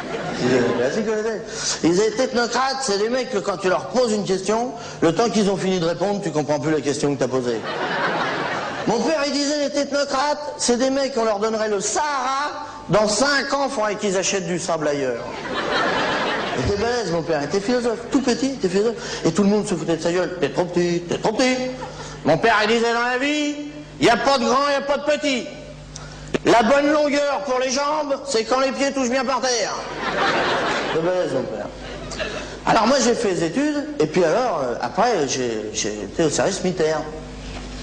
Ils disaient technocrates, c'est des mecs que quand tu leur poses une question, le temps qu'ils ont fini de répondre, tu comprends plus la question que tu as posée. Mon père, il disait les technocrates, c'est des mecs qu'on leur donnerait le Sahara, dans cinq ans, il faudrait qu'ils achètent du sable ailleurs. Il était balèze, mon père, il était philosophe, tout petit, il était philosophe. Et tout le monde se foutait de sa gueule. T'es trop petit, t'es trop petit. Mon père, il disait dans la vie, il n'y a pas de grand, il n'y a pas de petit. La bonne longueur pour les jambes, c'est quand les pieds touchent bien par terre. C'est balèze, mon père. Alors moi, j'ai fait des études, et puis alors, euh, après, j'ai été au service militaire.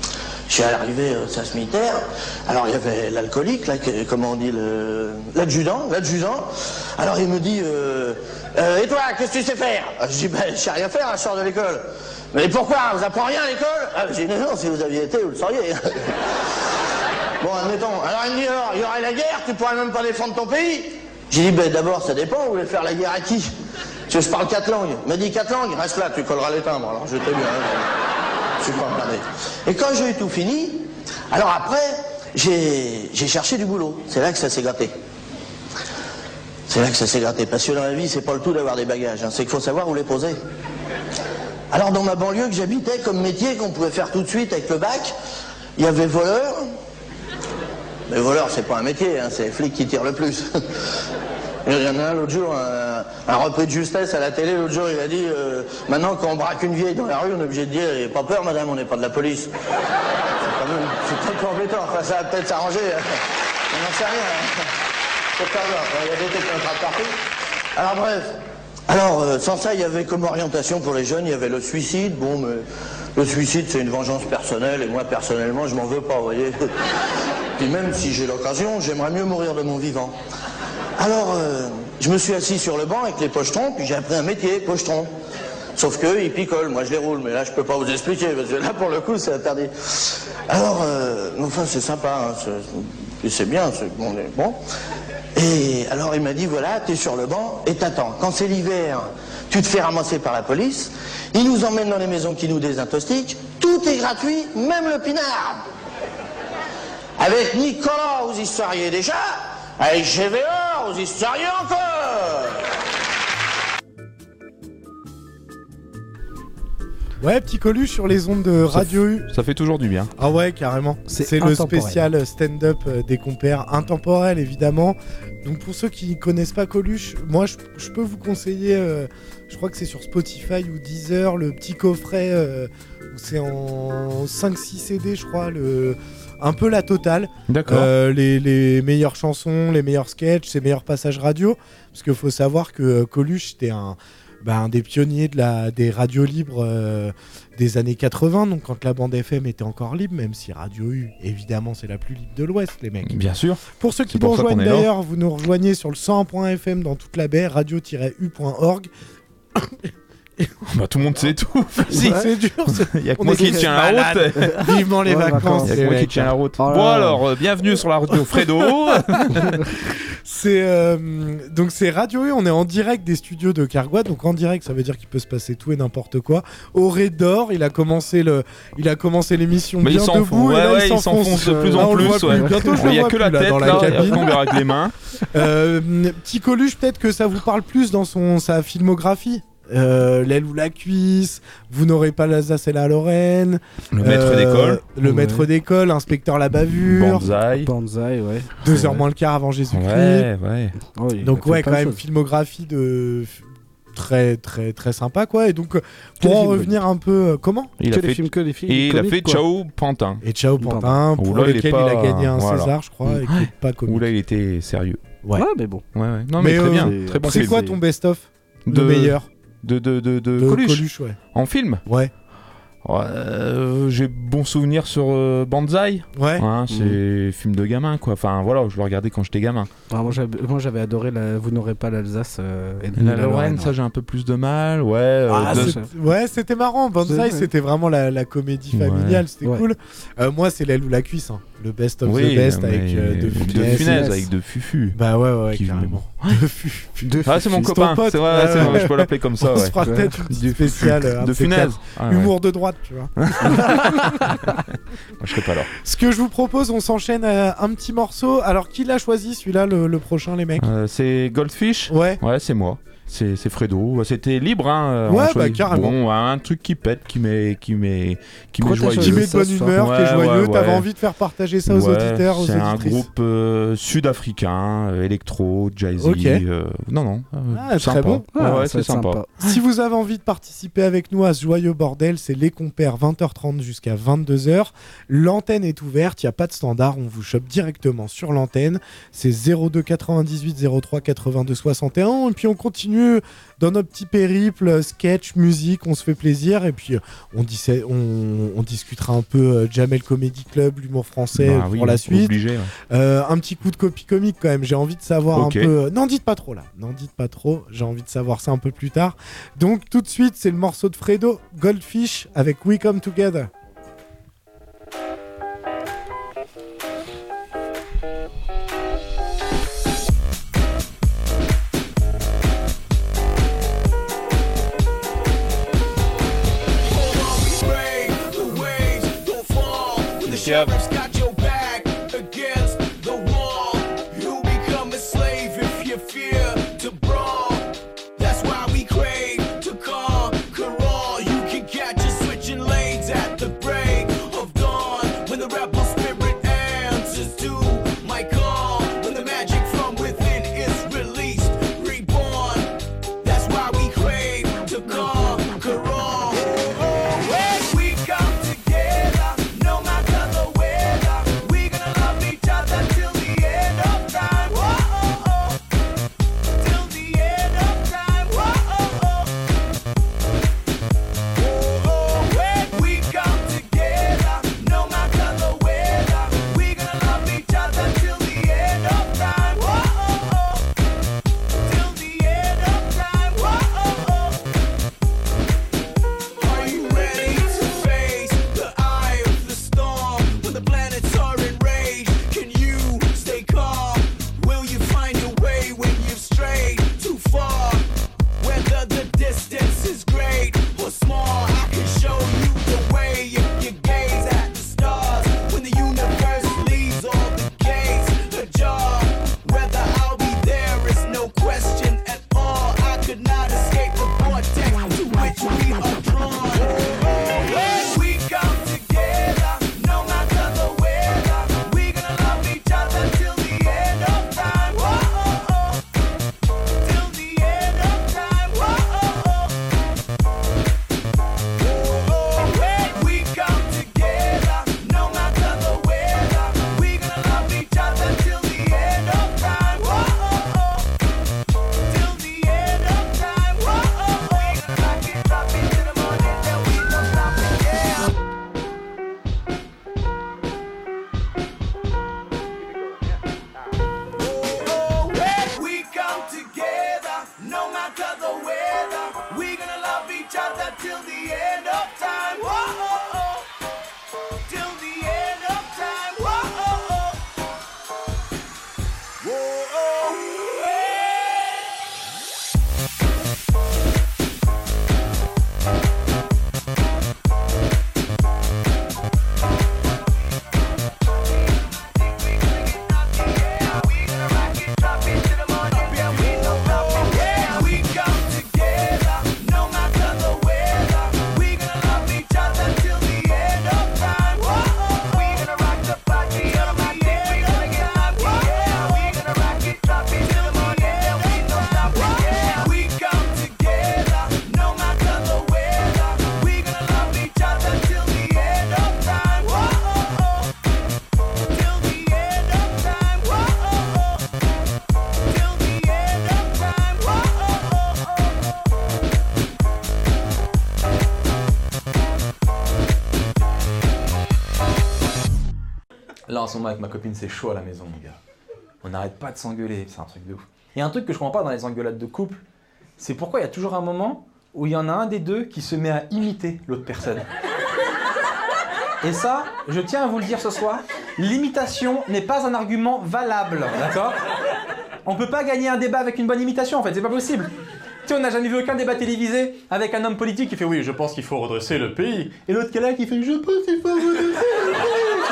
Je suis arrivé au service militaire. Alors il y avait l'alcoolique, là, que, comment on dit, le, l'adjudant, l'adjudant. Alors il me dit, euh, euh, et toi, qu'est-ce que tu sais faire? Je dis, ben, je sais rien faire, je sors de l'école. Mais pourquoi? Vous apprenez rien à l'école? ah, J'ai dit, non, si vous aviez été, vous le sauriez. Bon, admettons. Alors il me dit, alors, il y aurait la guerre, tu pourrais même pas défendre ton pays? J'ai dit, ben d'abord, ça dépend, vous voulez faire la guerre à qui? Parce que je parle quatre langues. Il m'a dit quatre langues, reste là, tu colleras les timbres. Alors je t'ai bien. Je suis pas emmerdé. Et quand j'ai eu tout fini, alors après, j'ai, j'ai cherché du boulot. C'est là que ça s'est gâté. C'est là que ça s'est gâté. Parce que dans la vie, c'est pas le tout d'avoir des bagages. Hein. C'est qu'il faut savoir où les poser. Alors dans ma banlieue que j'habitais, comme métier qu'on pouvait faire tout de suite avec le bac, il y avait voleur. Mais voleur, c'est pas un métier, hein, c'est les flics qui tirent le plus. Il y en a un l'autre jour, un, un repris de justesse à la télé, l'autre jour il a dit euh, maintenant quand on braque une vieille dans la rue, on est obligé de dire « Pas peur madame, on n'est pas de la police ». C'est quand même, c'est un peu embêtant, enfin ça va peut-être s'arranger, on n'en sait rien. Hein. Faut faire gaffe, il y a des technocrates partout. Alors bref, alors euh, sans ça il y avait comme orientation pour les jeunes, il y avait le suicide, bon mais le suicide c'est une vengeance personnelle et moi personnellement je m'en veux pas, vous voyez. Puis même si j'ai l'occasion, j'aimerais mieux mourir de mon vivant. Alors, euh, je me suis assis sur le banc avec les pochetons, puis j'ai appris un métier, pochetron. Sauf qu'eux, ils picolent, moi je les roule, mais là je peux pas vous expliquer, parce que là pour le coup c'est interdit. Alors, euh, enfin c'est sympa, hein, c'est, c'est bien, c'est bon, bon. Et alors il m'a dit, voilà, t'es sur le banc, et t'attends. Quand c'est l'hiver, tu te fais ramasser par la police, ils nous emmènent dans les maisons qui nous désintoxiquent, tout est gratuit, même le pinard. Avec Nicolas, vous y seriez déjà. Avec G V A, vous y seriez encore. Ouais, petit Coluche sur les ondes de Radio U. Ça fait toujours du bien. Ah ouais, carrément. C'est, C'est le spécial stand-up des compères, intemporel évidemment. Donc pour ceux qui ne connaissent pas Coluche, moi je, je peux vous conseiller, euh, je crois que c'est sur Spotify ou Deezer, le petit coffret, euh, où c'est en cinq six C D je crois, le... un peu la totale. D'accord. Euh, les, les meilleures chansons, les meilleurs sketchs, ses meilleurs passages radio. Parce qu'il faut savoir que Coluche, c'était un, bah, un des pionniers de la, des radios libres euh, des années quatre-vingts. Donc quand la bande F M était encore libre, même si Radio U, évidemment, c'est la plus libre de l'Ouest, les mecs. Bien sûr. Pour ceux qui nous rejoignent d'ailleurs, vous nous rejoignez sur le cent un point F M dans toute la baie, radio tiret u point org. Bah, tout le monde sait tout. Si, c'est dur. Il y a que moi qui tiens la route. Vivement les ouais, vacances. Il y a que moi qui tiens la route. Oh bon alors, euh, bienvenue sur la radio Fredo. c'est euh, donc c'est Radio U. On est en direct des studios de Cargoat. Donc en direct, ça veut dire qu'il peut se passer tout et n'importe quoi. Auré d'or, il a commencé le, il a commencé l'émission mais bien il debout. Ouais, et là, ouais, il s'enfonce de plus en plus. Ouais. Bientôt, je il y a vois que plus, la là, tête dans là. la cabine. On verra avec les mains. euh, petit Coluche, peut-être que ça vous parle plus dans son sa filmographie. Euh, l'aile ou la cuisse, vous n'aurez pas l'Alsace et la Lorraine, le maître euh, d'école, le ouais. maître d'école, inspecteur la bavure, Banzai, Banzai, ouais. Deux heures moins le quart avant Jésus-Christ. Ouais, ouais. Oh, donc ouais, quand même filmographie de très très très sympa quoi. Et donc pour en revenir un peu, euh, comment il que a les fait films que les films. Et il a fait Ciao Pantin. Et Ciao Pantin pour là, lequel il, pas... il a gagné un voilà. César, je crois, et qui est pas connu. Où là il était sérieux. Ouais, ouais mais bon. Ouais, ouais. Non mais, mais très euh, bien, très bon. C'est quoi ton best-of de... le meilleur? De, de, de, de, de Coluche. Coluche, ouais. En film. Ouais. Ouais, euh, j'ai bon souvenir sur euh, Banzai. Ouais. Hein, c'est mmh. film de gamin quoi. Enfin voilà, je le regardais quand j'étais gamin. Ah, moi, j'avais, moi j'avais adoré la... Vous n'aurez pas l'Alsace euh, et la, la Lorraine. Lorraine ça ouais. J'ai un peu plus de mal. Ouais. Euh, ah, de... c'est... Ouais, c'était marrant. Banzai, c'est c'était vraiment la, la comédie familiale. Ouais. C'était ouais. cool. Euh, moi, c'est l'aile ou la cuisse. Hein. Le best of oui, the best avec euh, de Funès. De Funès avec de Fufu. Bah ouais, ouais, qui carrément. De Fufu. Ah, c'est mon copain. C'est vrai, c'est bon, je peux l'appeler comme ça. On se fera peut-être une petite spéciale. De Funès. Humour de droite, tu vois. Moi, je serais pas là. Ce que je vous propose, on s'enchaîne euh, un petit morceau. Alors, qui l'a choisi celui-là, le, le prochain, les mecs euh, C'est Goldfish. Ouais. Ouais, c'est moi. C'est, c'est Fredo. C'était libre, hein. Ouais, bah carrément. Bon, un truc qui pète, qui met, qui met, qui met joyeux. Qui met de bonne humeur, ouais, qui est joyeux. Ouais, T'avais ouais. envie de faire partager ça aux ouais, auditeurs, aux c'est auditrices. C'est un groupe euh, sud-africain, euh, électro, jazzy. Okay. Euh, non, non. Euh, ah, sympa. très bon. Ah, ouais, c'est sympa. sympa. Si vous avez envie de participer avec nous à ce joyeux bordel, c'est les compères vingt heures trente jusqu'à vingt-deux heures. L'antenne est ouverte, il n'y a pas de standard, on vous chope directement sur l'antenne. C'est zéro deux quatre-vingt-dix-huit zéro trois quatre-vingt-deux soixante et un. Et puis on continue continue dans notre petit périple, sketch, musique, on se fait plaisir et puis on, dis- on, on discutera un peu euh, Jamel Comedy Club, l'humour français Bah pour oui, la suite. obligé, ouais. Euh, un petit coup de copie comique quand même, j'ai envie de savoir Ok. un peu... N'en dites pas trop là, n'en dites pas trop, j'ai envie de savoir ça un peu plus tard. Donc tout de suite, c'est le morceau de Fredo, Goldfish, avec We Come Together. Sheriff's got your back against the wall. You become a slave if you fear to brawl. That's why we crave to conquer all. You can catch us switching lanes at the break of dawn. When the rebel spirit answers to my call. When the magic from within is released, reborn. That's why we crave to conquer all. When we come together, no matter the weather, we gonna love each other till the end of time. Whoa, till the end of time. Whoa, when we come together, no matter the weather, we gonna love each other till the end of time. Whoa, till the end of time. Whoa. Are you ready to face the eye of the storm? When the planets are in rage, can you stay calm? Will you find your way when you've strayed too far? Whether the distance is great or small, I can show you the way if you gaze at the stars. When the universe leaves all the gates ajar, whether I'll be there is no question at all. I could not escape the vortex to which we are drawn. When we come together, no matter the weather, we gonna love each other till the end of time. Whoa, till the end of time. Whoa, when we come together, no matter the weather, we gonna love each other till the end of time. Whoa, till the end of time. Whoa, we gonna rock it, drop it to the morning, then we don't stop it, yeah. When we come together, no matter the weather, we gonna love each other till the end of time. Whoa, till the end of time. Whoa, whoa, yeah, we come together, no matter the weather, we gonna love each other till the end of time. Whoa, we gonna rock the party till the end of time. Yeah, we gonna rock it, drop it till the morning, then we don't stop it. Yeah, we come together, no matter the weather, we gonna love each other till the end of time. Whoa, till the end of time. Whoa, till the end of time. Whoa. Là, en ce moment, avec ma copine, c'est chaud à la maison, mon gars. On n'arrête pas de s'engueuler, c'est un truc de ouf. Il y a un truc que je comprends pas dans les engueulades de couple, c'est pourquoi il y a toujours un moment où il y en a un des deux qui se met à imiter l'autre personne. Et ça, je tiens à vous le dire ce soir, l'imitation n'est pas un argument valable, d'accord? On peut pas gagner un débat avec une bonne imitation, en fait, c'est pas possible. Tu sais, on n'a jamais vu aucun débat télévisé avec un homme politique qui fait « Oui, je pense qu'il faut redresser le pays », et l'autre qui est là qui fait « Je pense qu'il faut redresser le pays ».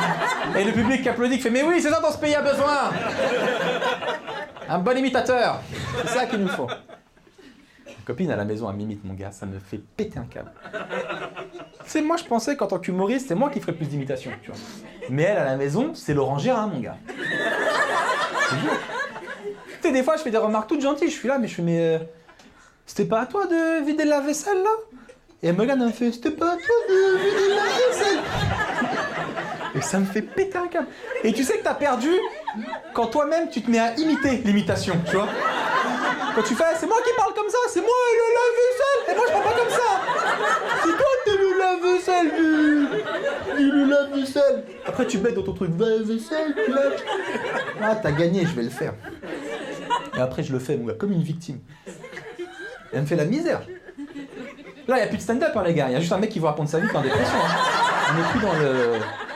Et le public qui applaudit qui fait « Mais oui, c'est ça dont ce pays a besoin !» Un bon imitateur, c'est ça qu'il nous faut. Ma copine à la maison, elle m'imite, mon gars, ça me fait péter un câble. Tu sais, moi je pensais qu'en tant qu'humoriste, c'est moi qui ferais plus d'imitations, tu vois. Mais elle, à la maison, c'est Laurent Gérard, mon gars. C'est dur. Tu sais, des fois, je fais des remarques toutes gentilles, je suis là, mais je fais « Mais... Euh, c'était pas à toi de vider la vaisselle, là ?» Et elle me regarde, elle me fait « C'était pas à toi de vider la vaisselle ?» Et ça me fait péter un câble. Et tu sais que t'as perdu quand toi-même tu te mets à imiter l'imitation, tu vois. Quand tu fais, c'est moi qui parle comme ça, c'est moi le lave-vaisselle, et moi je parle pas comme ça. C'est toi t'es le lave-vaisselle, du... le lave-vaisselle. Après tu bêtes dans ton truc, lave-vaisselle, tu lave. Ah, t'as gagné, je vais le faire. Et après je le fais, mon gars, comme une victime. Elle me fait la misère. Là, il n'y a plus de stand-up, hein, les gars. Il y a juste un mec qui vous raconte sa vie qui est en dépression. Hein. On n'est plus dans le...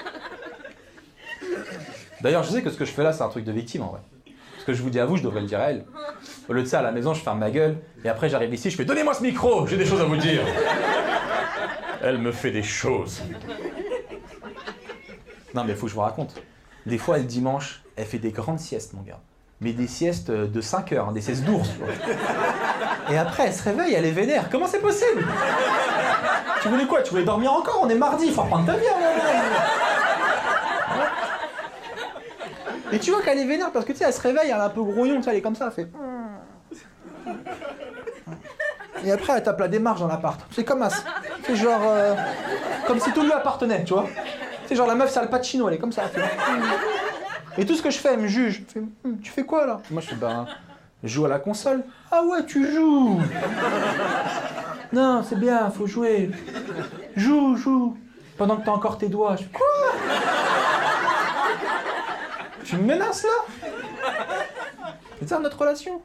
D'ailleurs, je sais que ce que je fais là, c'est un truc de victime, en vrai. Ce que je vous dis à vous, je devrais le dire à elle. Au lieu de ça, à la maison, je ferme ma gueule, et après, j'arrive ici, je fais « Donnez-moi ce micro, j'ai des choses à vous dire !» Elle me fait des choses. Non, mais il faut que je vous raconte. Des fois, le dimanche, elle fait des grandes siestes, mon gars. Mais des siestes de cinq heures, hein, des siestes d'ours. Et après, elle se réveille, elle est vénère. Comment c'est possible? Tu voulais quoi? Tu voulais dormir encore? On est mardi, il faut reprendre ta vie. Hein. Et tu vois qu'elle est vénère parce que tu sais, elle se réveille, elle est un peu grouillon, tu sais, elle est comme ça, elle fait. Et après, elle tape la démarche dans l'appart. C'est comme ça. C'est genre. Euh, comme si tout lui appartenait, tu vois. C'est genre la meuf, c'est Al Pacino, elle est comme ça. Tu vois. Et tout ce que je fais, elle me juge. Elle fait, hm, tu fais quoi là? Moi, je fais, bah. Je joue à la console. Ah ouais, tu joues. Non, c'est bien, faut jouer. Joue, joue. Pendant que t'as encore tes doigts. Je fais, quoi? Tu me menaces là? C'est ça notre relation?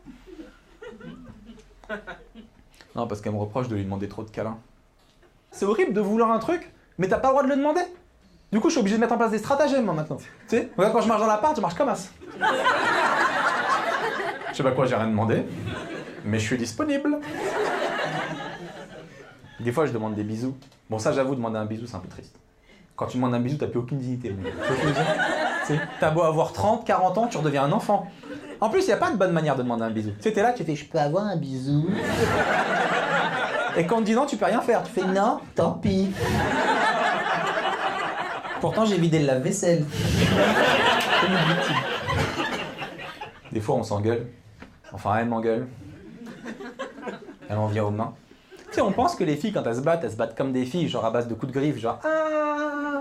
Non, parce qu'elle me reproche de lui demander trop de câlins. C'est horrible de vouloir un truc, mais t'as pas le droit de le demander. Du coup, je suis obligé de mettre en place des stratagèmes, moi, maintenant. Tu sais, regarde, quand je marche dans l'appart, je marche comme as. Je sais pas quoi, j'ai rien demandé, mais je suis disponible. Des fois, je demande des bisous. Bon, ça, j'avoue, demander un bisou, c'est un peu triste. Quand tu demandes un bisou, t'as plus aucune dignité. Tu vois ce que je veux dire? Tu sais, t'as beau avoir trente, quarante ans, tu redeviens un enfant. En plus, il n'y a pas de bonne manière de demander un bisou. Tu sais, t'es là, tu fais « je peux avoir un bisou ?» Et quand on te dit non, tu peux rien faire. Tu fais « non, tant pis ». Pourtant, j'ai vidé le lave-vaisselle. Des fois, on s'engueule. Enfin, elle m'engueule. Elle en vient aux mains. Tu sais, on pense que les filles, quand elles se battent, elles se battent comme des filles, genre à base de coups de griffe, genre « ah !»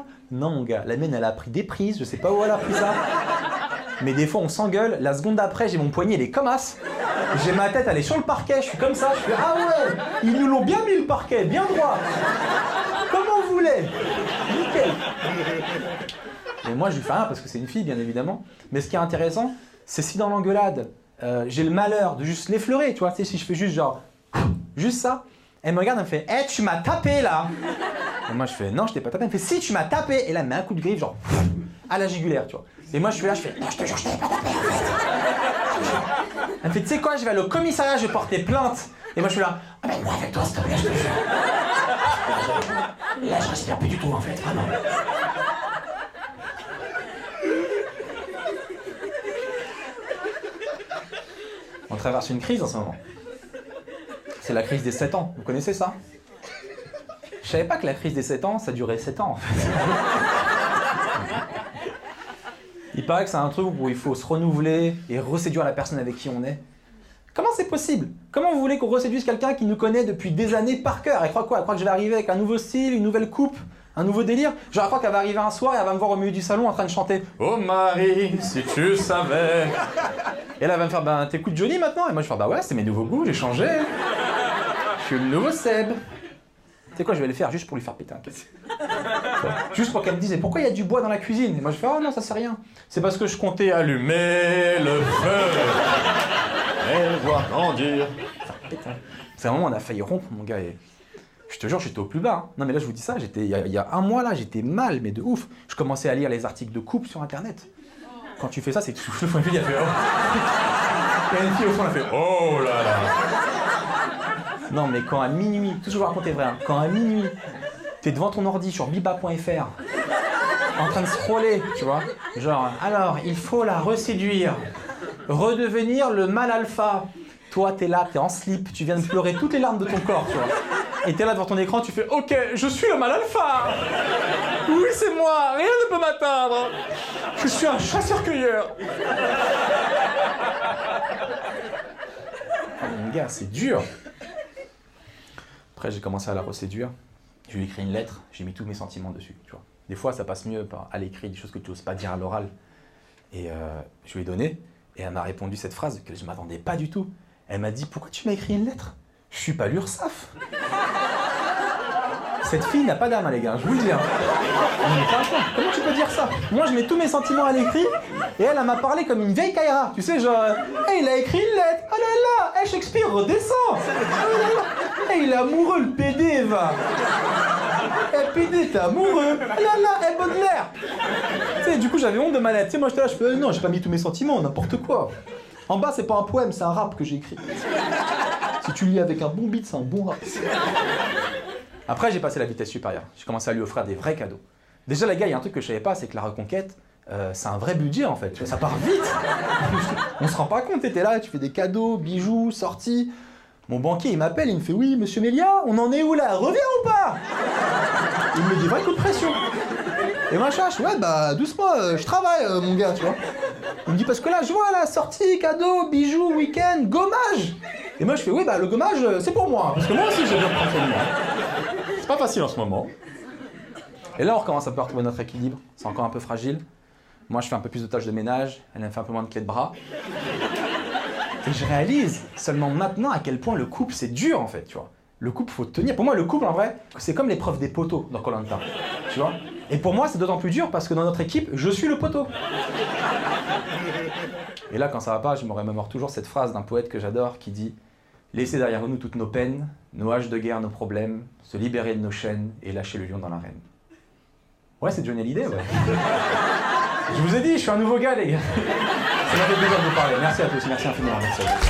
Non, mon gars, la mienne, elle a pris des prises, je sais pas où elle a pris ça. Mais des fois, on s'engueule. La seconde d'après, j'ai mon poignet, il est comme as. J'ai ma tête, elle est sur le parquet. Je suis comme ça. Je fais ah ouais, ils nous l'ont bien mis le parquet, bien droit. Comme on voulait. Nickel. Et moi, je lui fais rien parce que c'est une fille, bien évidemment. Mais ce qui est intéressant, c'est si dans l'engueulade, euh, j'ai le malheur de juste l'effleurer, tu vois. Tu sais, si je fais juste genre, juste ça, elle me regarde, elle me fait, hé, hey, tu m'as tapé là. Et moi, je fais, non, je t'ai pas tapé. Elle me fait, si, tu m'as tapé. Et là, elle me met un coup de griffe, genre, à la jugulaire, tu vois. Et moi, je suis là, je fais, non, je te jure, je t'ai pas tapé, en fait. Elle me fait, tu sais quoi, je vais aller au commissariat, je vais porter plainte. Et moi, je suis là, ah ben moi, avec toi, s'il te plaît, je te jure. Là, je respire plus du tout, en fait, vraiment. On traverse une crise en ce moment. C'est la crise des sept ans, vous connaissez ça? Je savais pas que la crise des sept ans, ça durait sept ans, en fait. Il paraît que c'est un truc où il faut se renouveler et reséduire la personne avec qui on est. Comment c'est possible? Comment vous voulez qu'on reséduise quelqu'un qui nous connaît depuis des années par cœur? Elle croit quoi? Elle croit que je vais arriver avec un nouveau style, une nouvelle coupe, un nouveau délire? Genre, elle croit qu'elle va arriver un soir et elle va me voir au milieu du salon en train de chanter « Oh Marie, si tu savais !» Et là, elle va me faire « Ben, t'écoutes Johnny maintenant ?» Et moi, je vais faire « Bah ouais, c'est mes nouveaux goûts, j'ai changé. Je suis le nouveau Seb. » Tu sais quoi, je vais le faire juste pour lui faire péter un câble. Juste pour qu'elle me dise, et pourquoi il y a du bois dans la cuisine? Et moi je fais, oh non, ça c'est rien. C'est parce que je comptais allumer le feu et voir grandir. C'est un moment où on a failli rompre, mon gars. Et je te jure, j'étais au plus bas. Hein. Non mais là je vous dis ça, j'étais il y, a, il y a un mois là, j'étais mal, mais de ouf. Je commençais à lire les articles de couple sur internet. Quand tu fais ça, c'est que tu souffles le fond, il y a fait, oh. Il y a une fille au fond, elle fait, oh là là. Non mais quand à minuit, tout ce que je vous raconter vrai, hein, quand à minuit, t'es devant ton ordi sur biba point f r, en train de scroller, tu vois, genre, alors, il faut la reséduire, redevenir le mâle alpha. Toi, t'es là, t'es en slip, tu viens de pleurer toutes les larmes de ton corps, tu vois. Et t'es là devant ton écran, tu fais, ok, je suis le mâle alpha. Oui, c'est moi, rien ne peut m'atteindre. Je suis un chasseur-cueilleur. Oh, mon gars, c'est dur. Après, j'ai commencé à la reséduire. Je lui ai écrit une lettre, j'ai mis tous mes sentiments dessus, tu vois. Des fois, ça passe mieux par, à l'écrit, des choses que tu n'oses pas dire à l'oral. Et euh, je lui ai donné, et elle m'a répondu cette phrase que je ne m'attendais pas du tout. Elle m'a dit, pourquoi tu m'as écrit une lettre? Je suis pas l'URSSAF. Cette fille n'a pas d'âme, hein, les gars, je vous le dis. Hein. Comment tu peux dire ça? Moi, je mets tous mes sentiments à l'écrit, et elle, elle m'a parlé comme une vieille Kaira. Tu sais, genre, hey, il a écrit une lettre. Oh là là, hey, Shakespeare, redescends. Oh là là, hey, il est amoureux, le P D, va. Hey, P D, t'es amoureux. Oh là là, hey, Baudelaire. Tu sais, du coup, j'avais honte de ma lettre. Tu sais, moi, j'étais là, je fais, euh, non, j'ai pas mis tous mes sentiments, n'importe quoi. En bas, c'est pas un poème, c'est un rap que j'ai écrit. Si tu lis avec un bon beat, c'est un bon rap. Après, j'ai passé la vitesse supérieure. J'ai commencé à lui offrir des vrais cadeaux. Déjà, les gars, il y a un truc que je savais pas, c'est que la reconquête, euh, c'est un vrai budget, en fait. Tu vois, ça part vite. On se rend pas compte, t'étais là, tu fais des cadeaux, bijoux, sorties. Mon banquier, il m'appelle, il me fait « Oui, monsieur Mélia, on en est où là? Reviens ou pas ?» Il me dit « Va, coup de pression. » Et machin, je fais « Ouais, bah, doucement, euh, je travaille, euh, mon gars, tu vois. » Il me dit « Parce que là, je vois, là, sorties, cadeaux, bijoux, week-end, gommage. » Et moi, je fais « Oui, bah, le gommage, euh, c'est pour moi. Parce que moi aussi, j'ai besoin de prendre soin de moi. » C'est pas facile en ce moment. Et là, on recommence à peu retrouver notre équilibre. C'est encore un peu fragile. Moi, je fais un peu plus de tâches de ménage. Elle me fait un peu moins de clés de bras. Et je réalise seulement maintenant à quel point le couple, c'est dur, en fait, tu vois. Le couple, faut tenir. Pour moi, le couple, en vrai, c'est comme l'épreuve des poteaux dans Koh-Lanta, tu vois. Et pour moi, c'est d'autant plus dur parce que dans notre équipe, je suis le poteau. Et là, quand ça va pas, je me remémore toujours cette phrase d'un poète que j'adore qui dit « Laissez derrière nous toutes nos peines, nos haches de guerre, nos problèmes, se libérer de nos chaînes et lâcher le lion dans l'arène. » Ouais, c'est Johnny Hallyday, ouais. Je vous ai dit, je suis un nouveau gars, les gars. Ça m'a fait plaisir de vous parler. Merci à tous, merci infiniment. Merci à vous.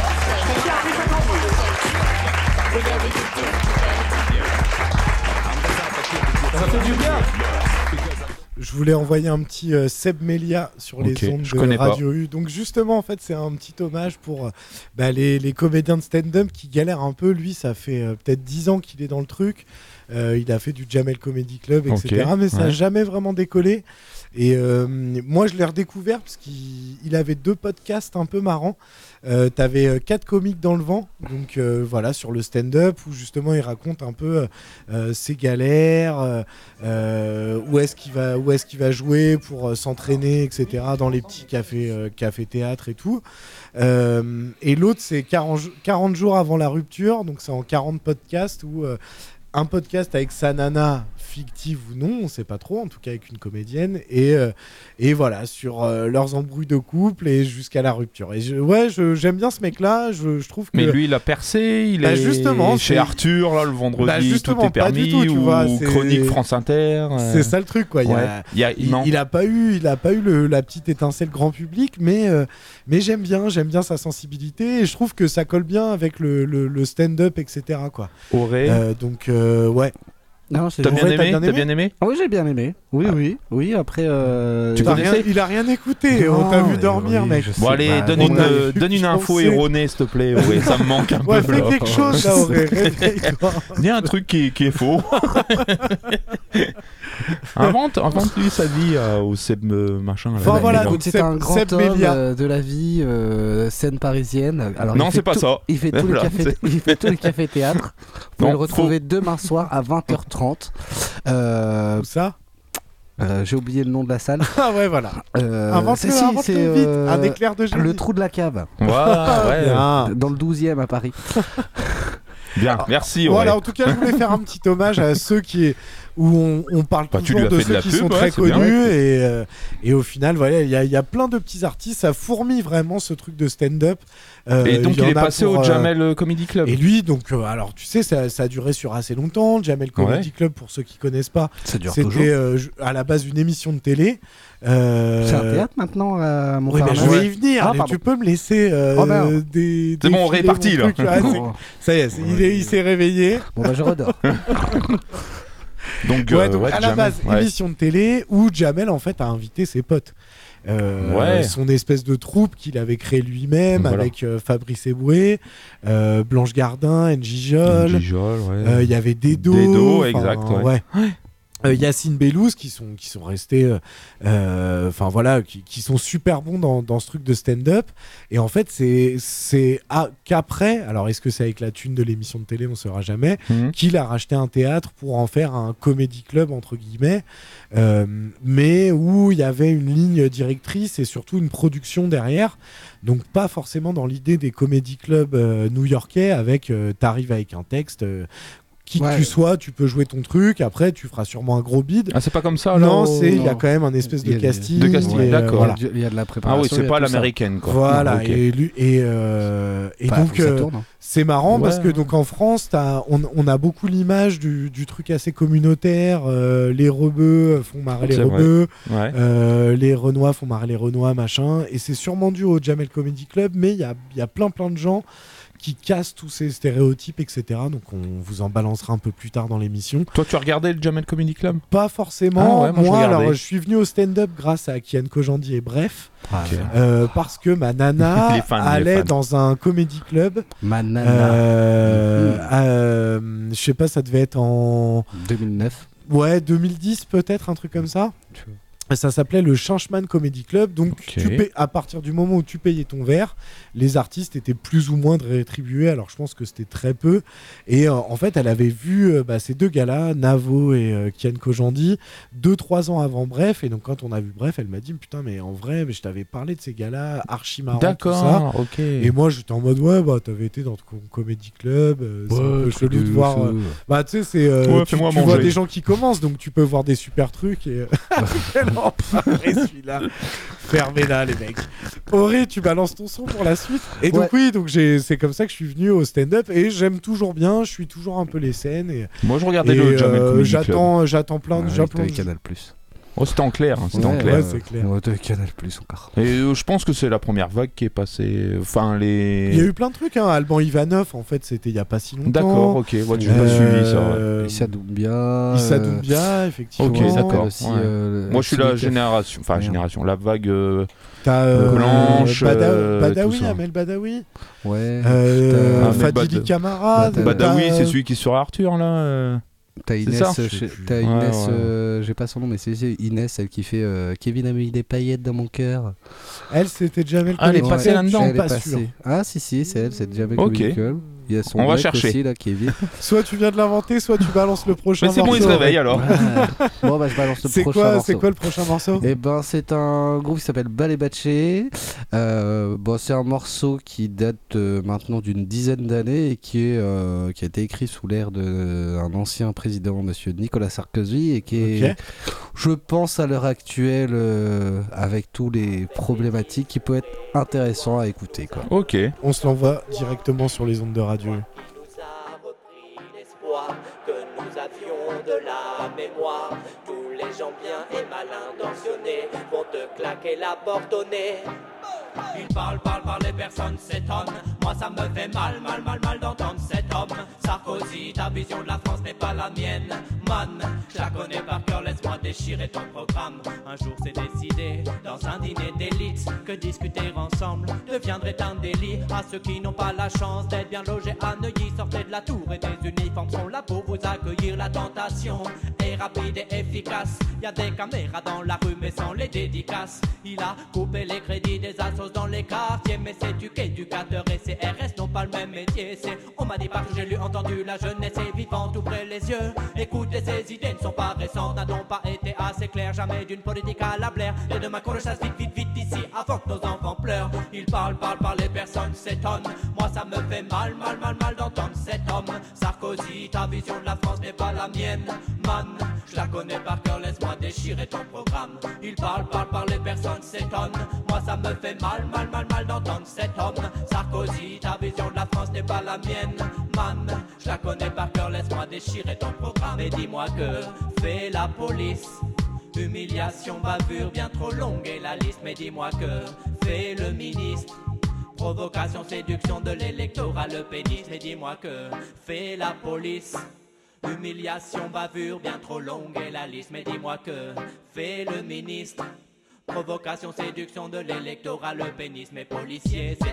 Ça m'a fait du bien. Je voulais envoyer un petit euh, Seb Melia sur les okay, ondes de Radio U. Donc justement, en fait, c'est un petit hommage pour euh, bah, les, les comédiens de stand-up qui galèrent un peu. Lui, ça fait euh, peut-être dix ans qu'il est dans le truc. Euh, il a fait du Jamel Comedy Club, et cetera. Okay, mais ça n'a ouais. jamais vraiment décollé. Et euh, moi, je l'ai redécouvert parce qu'il il avait deux podcasts un peu marrants. Euh, T'avais euh, quatre comiques dans le vent, donc euh, voilà, sur le stand-up, où justement il raconte un peu euh, ses galères, euh, où est-ce qu'il va, où est-ce qu'il va jouer pour euh, s'entraîner, et cetera, dans les petits cafés, euh, cafés théâtres et tout. Euh, et l'autre, c'est quarante, quarante jours avant la rupture, donc c'est en quarante podcasts où euh, un podcast avec sa nana, fictive ou non, on sait pas trop, en tout cas avec une comédienne, et, euh, et voilà, sur euh, leurs embrouilles de couple et jusqu'à la rupture. Et je, ouais, je, j'aime bien ce mec-là, je, je trouve que... Mais lui, il a percé, il bah, est justement, chez c'est... Arthur, là, le vendredi, bah, tout est permis, tout, tu ou vois, Chronique France Inter. Euh... C'est ça le truc, quoi. Il, ouais. a, il, a, il, il a pas eu, il a pas eu le, la petite étincelle grand public, mais, euh, mais j'aime bien, j'aime bien sa sensibilité, et je trouve que ça colle bien avec le, le, le stand-up, et cetera, quoi. Auré. Euh, donc, euh, ouais. Non, c'est t'as, bien vrai, aimé, t'as bien aimé t'as bien aimé ah oui, j'ai bien aimé. Oui, ah. oui, oui. Après, euh... tu rien, il a rien écouté. Non, on t'a vu dormir, oui, mec. Bon, allez, bah, donne, bon, une, euh, donne une info erronée, s'il te plaît. Ouais, ça me manque un ouais, peu. Ouais, fais quelque chose, là, Auré. Réveille-toi. Il y a un truc qui, qui est faux. invente, invente lui sa vie euh, au Seb euh, machin. Enfin, là, voilà, donc, c'est Seb, un grand Seb homme euh, de la vie, euh, scène parisienne. Alors, non, c'est pas tout, ça. Il fait tous les cafés, il fait tous les cafés théâtres. Vous pouvez le retrouver faut... demain soir à vingt heures trente. Euh, Où ça euh, J'ai oublié le nom de la salle. Ah ouais, voilà. Euh, invente-le, si, invente-le c'est vite. euh, un éclair de génie. Le trou de la cave. Ouais, ouais. Bien. Dans le douzième à Paris. Bien, alors, merci. Ouais. Voilà, en tout cas, je voulais faire un petit hommage à ceux qui, où on, on parle bah, toujours de ceux de qui pub, sont ouais, très connus bien, ouais. et, euh, et au final, voilà, il y, y a plein de petits artistes, ça fourmille vraiment ce truc de stand-up. Euh, et donc il est passé pour, au Jamel euh, Comedy Club. Et lui, donc, euh, alors tu sais, ça, ça a duré sur assez longtemps. Jamel Comedy ouais. Club, pour ceux qui connaissent pas, ça dure c'était euh, à la base une émission de télé. Euh... C'est un théâtre maintenant à Montparnasse. Oui, je vais y venir. Ah, tu peux me laisser euh, oh, ben. des, des. C'est bon, on répartit là. Ah, ça y est, c'est, il, est, il s'est réveillé. Bon bah je redors. donc, ouais, euh, donc ouais, à la Jamel, base, ouais. émission de télé où Jamel en fait a invité ses potes. Euh, ouais. Son espèce de troupe qu'il avait créé lui-même voilà. avec euh, Fabrice Eboué, euh, Blanche Gardin, N J Jol, il ouais. euh, y avait Dedo, Dedo exact. Ouais. ouais. Euh, Yacine Bellouz qui sont qui sont restés enfin euh, euh, voilà qui, qui sont super bons dans, dans ce truc de stand-up et en fait c'est c'est à, qu'après alors est-ce que c'est avec la thune de l'émission de télé on saura jamais mmh. qu'il a racheté un théâtre pour en faire un comedy club entre guillemets euh, mais où il y avait une ligne directrice et surtout une production derrière donc pas forcément dans l'idée des comedy clubs euh, new-yorkais avec euh, t'arrives avec un texte euh, qui ouais. que tu sois, tu peux jouer ton truc. Après, tu feras sûrement un gros bid. Ah, c'est pas comme ça. Non, c'est il y a quand même un espèce de casting. De casting, et, d'accord. Euh, voilà. Il y a de la préparation. Ah oui, c'est pas l'américaine, quoi. Voilà. Non, okay. Et et, euh, et enfin, donc euh, tourne, hein. c'est marrant ouais. parce que donc en France, t'as, on, on a beaucoup l'image du, du truc assez communautaire. Euh, les rebeux font marrer les c'est rebeux. Ouais. Euh, les Renois font marrer les Renois, machin. Et c'est sûrement dû au Jamel Comedy Club, mais il y a il y a plein plein de gens qui casse tous ces stéréotypes, et cetera. Donc on vous en balancera un peu plus tard dans l'émission. Toi, tu regardais le Jamel Comedy Club ? Pas forcément. Ah ouais, moi, moi, je alors je suis venu au stand-up grâce à Kian Kojandi et Bref, ah, okay. euh, parce que ma nana fans, allait dans un comedy club. Ma nana. Euh, mmh. euh, je sais pas, ça devait être en deux mille neuf. Ouais, deux mille dix peut-être, un truc comme ça. Ça s'appelait le Chanchman Comedy Club. Donc, okay. tu payes, à partir du moment où tu payais ton verre, les artistes étaient plus ou moins rétribués. Alors, je pense que c'était très peu. Et euh, en fait, elle avait vu euh, bah, ces deux gars-là, Navo et euh, Kian Kojandi, deux, trois ans avant Bref. Et donc, quand on a vu Bref, elle m'a dit putain, mais en vrai, mais je t'avais parlé de ces gars-là, archi marrant. D'accord, tout ça. ok. Et moi, j'étais en mode ouais, bah, t'avais été dans ton Comedy Club. Euh, c'est ouais, un peu chelou de voir. Euh, bah, tu sais, c'est. Euh, ouais, tu tu vois des gens qui commencent, donc tu peux voir des super trucs. Et. Celui-là, fermez-la les mecs. Auré, tu balances ton son pour la suite. Et donc ouais. oui, donc j'ai, c'est comme ça que je suis venu au stand-up et j'aime toujours bien. Je suis toujours un peu les scènes. Et, moi, je regardais et, le Jamel euh, Comedy j'attends, j'attends plein de. Ouais, j'attends avec Canal Plus. Oh, c'était en clair, hein, c'était ouais, en clair. Ouais, c'est clair. Ouais, avec Canal Plus encore. Et euh, je pense que c'est la première vague qui est passée. Enfin, les. Il y a eu plein de trucs, hein. Alban Ivanov, en fait, c'était il y a pas si longtemps. D'accord, ok. Ouais, tu n'as euh, pas suivi ça. Ouais. Issa Doumbia. Issa Doumbia, effectivement. Ok, d'accord. Aussi, ouais. euh, moi, je suis la génération. Enfin, génération. La vague. Euh... T'as euh, Blanche. Bada- euh, Badawi, Amel Badawi. Ouais. Euh, Fadili Bad... Camara. Badawi, c'est celui qui est sur Arthur, là. Euh... T'as Inès, euh, chez... t'as Inès ouais, ouais. Euh, j'ai pas son nom, mais c'est Inès, celle qui fait euh, Kevin a mis des paillettes dans mon cœur. Elle, c'était Jamel. Ah, elle est passée ouais, là-dedans, elle pas sûr. Ah, si, si, c'est elle, c'est Jamel. Ok. Il y a son on va mec chercher. Aussi, là, Kevin. Soit tu viens de l'inventer, soit tu balances le prochain mais c'est morceau. bon, il se réveille alors. Ah. Bon, bah je balance le c'est prochain quoi, morceau. C'est quoi le prochain morceau? Eh ben, c'est un groupe qui s'appelle Balebaché. Euh, bon, c'est un morceau qui date euh, maintenant d'une dizaine d'années et qui, est, euh, qui a été écrit sous l'ère d'un ancien président, monsieur Nicolas Sarkozy, et qui est, okay. je pense, à l'heure actuelle, euh, avec tous les problématiques, qui peut être intéressant à écouter, quoi. Ok. On se l'envoie directement sur les ondes de radio. Que nous avions de la mémoire. Tous les gens bien et mal intentionnés vont te claquer la porte au nez. Il parle, parle, parle, les personnes s'étonnent. Moi ça me fait mal, mal, mal, mal d'entendre cet homme. Sarkozy, ta vision de la France n'est pas la mienne. Man, je la connais par cœur, laisse-moi déchirer ton programme. Un jour c'est décidé, dans un dîner d'élite, que discuter ensemble deviendrait un délit. À ceux qui n'ont pas la chance d'être bien logés à Neuilly, sortez de la tour et des uniformes sont là pour vous accueillir. La tentation est rapide et efficace. Y a des caméras dans la rue mais sans les dédicaces. Il a coupé les crédits des assos dans les quartiers, mais c'est du qu'éducateur et C R S n'ont pas le même métier. C'est, on m'a dit parce que j'ai lu, entendu, la jeunesse est vivante, ouvrez les yeux, écoutez, ces idées ne sont pas récentes, n'ont pas été assez claires, jamais d'une politique à la Blair. Et demain qu'on le chasse vite, vite, vite d'ici, avant que nos enfants pleurent. Il parle, parle, parle, les personnes s'étonnent. Moi ça me fait mal, mal, mal, mal d'entendre cet homme. Sarkozy, ta vision de la France n'est pas la mienne. Man, je la connais par cœur, laisse-moi déchirer ton programme. Il parle, parle, parle, les personnes s'étonnent. Moi ça me fait mal, mal, mal, mal d'entendre cet homme. Sarkozy, ta vision de la France n'est pas la mienne. Man, je la connais par cœur, laisse-moi déchirer ton programme. Et dis-moi que fait la police. Humiliation, bavure, bien trop longue et la liste. Mais dis-moi que fait le ministre. Provocation, séduction de l'électorat, le pénis. Mais dis-moi que fait la police. Humiliation, bavure, bien trop longue et la liste. Mais dis-moi que fait le ministre. Provocation, séduction de l'électorat, le pénis. Mes policiers, C R S,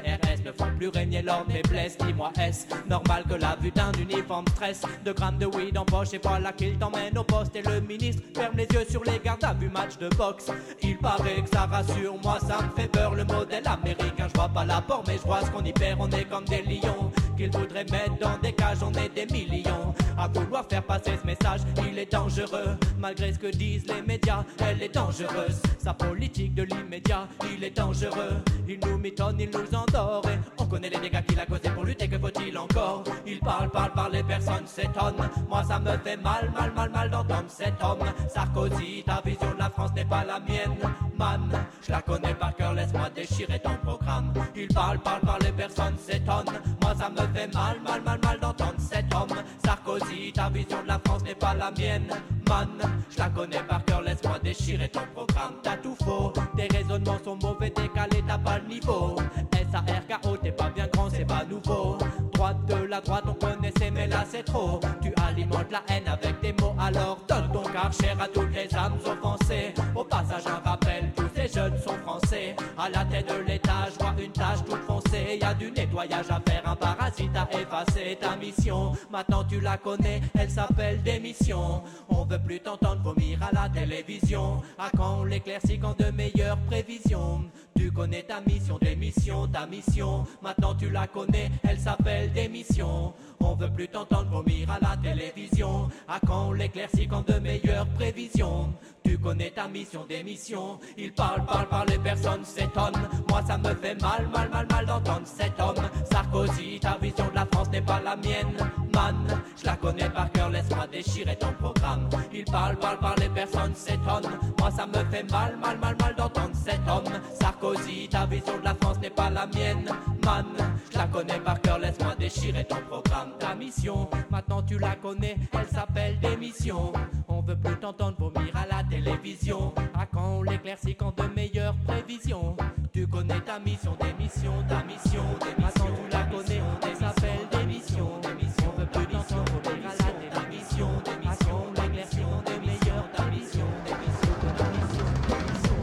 ne font plus régner l'ordre et blesse. Dis-moi, est-ce normal que la vue d'un uniforme stresse? Deux grammes de weed en poche et voilà qu'il t'emmène au poste. Et le ministre ferme les yeux sur les gardes à vue match de boxe. Il paraît que ça rassure, moi ça me fait peur. Le modèle américain, je vois pas l'apport mais je vois ce qu'on y perd. On est comme des lions qu'ils voudraient mettre dans des cages. On est des millions à vouloir faire passer ce message. Il est dangereux, malgré ce que disent les médias. Elle est dangereuse, sa politique de l'immédiat. Il est dangereux, il nous mitonne, il nous endort. Et on connaît les dégâts qu'il a causés pour lutter, que faut-il encore? Il parle, parle, parle, les personnes s'étonnent. Moi ça me fait mal, mal, mal, mal d'entendre cet homme. Sarkozy, ta vision de la France n'est pas la mienne. Man, je la connais par cœur, laisse-moi déchirer ton programme. Il parle, parle, parle, les personnes s'étonnent. Moi ça me fait mal, mal, mal, mal d'entendre cet homme. Sarkozy, ta vision de la France n'est pas la mienne. Man, je la connais par cœur, laisse-moi déchirer ton programme. T'as tout faux, tes raisonnements sont mauvais, décalés, t'as pas le niveau. S A R K O, t'es pas bien grand, c'est pas nouveau. Droite de la droite, on connaissait, mais là c'est trop. Tu alimentes la haine avec des mots, alors donne ton karcher à toutes les âmes offensées. Au passage, un rappel, tous ces jeunes sont français. À la tête de l'étage, vois une tache toute foncée. Y a du nettoyage à faire, un parasite à effacer. Ta mission, maintenant tu la connais, elle s'appelle démission. On veut plus t'entendre vomir à la télévision. À quand on l'éclaircit, quand de meilleures prévisions? Tu connais ta mission, démission, ta mission. Maintenant tu la connais, elle s'appelle démission. On veut plus t'entendre vomir à la télévision. À quand on l'éclaircit, quand de meilleures prévisions? Tu connais ta mission, démission. Il parle, parle, parle, les personnes s'étonnent. Moi ça me fait mal, mal, mal, mal d'entendre cet homme. Sarkozy, ta vision de la France n'est pas la mienne. Man, je la connais par cœur, laisse-moi déchirer ton programme. Il parle, parle, parle, les personnes s'étonnent. Moi ça me fait mal, mal, mal, mal d'entendre cet homme. Sarkozy, ta vision de la France n'est pas la mienne. Man, je la connais par cœur, laisse-moi déchirer ton programme. Ta mission, maintenant tu la connais, elle s'appelle démission. On veut plus t'entendre vomir à la télévision. À quand on l'éclaircit, quand de meilleures prévisions? Tu connais ta mission, démission, ta mission, démission. Tu la connais, elle s'appelle démission. Démission, on veut plus t'entendre vomir à la télévision. Démission, on l'éclaircit, quand de meilleures ta mission, démission, ta mission, démission.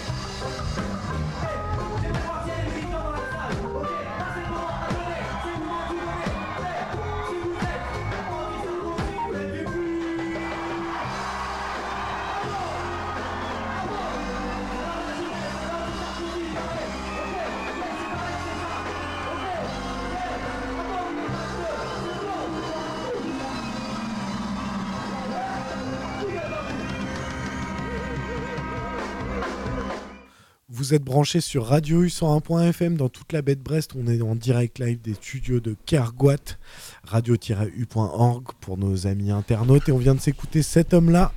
Vous êtes branchés sur Radio U cent un point F M dans toute la baie de Brest. On est en direct live des studios de Kergoat, radio tiret u point org pour nos amis internautes. Et on vient de s'écouter cet homme-là.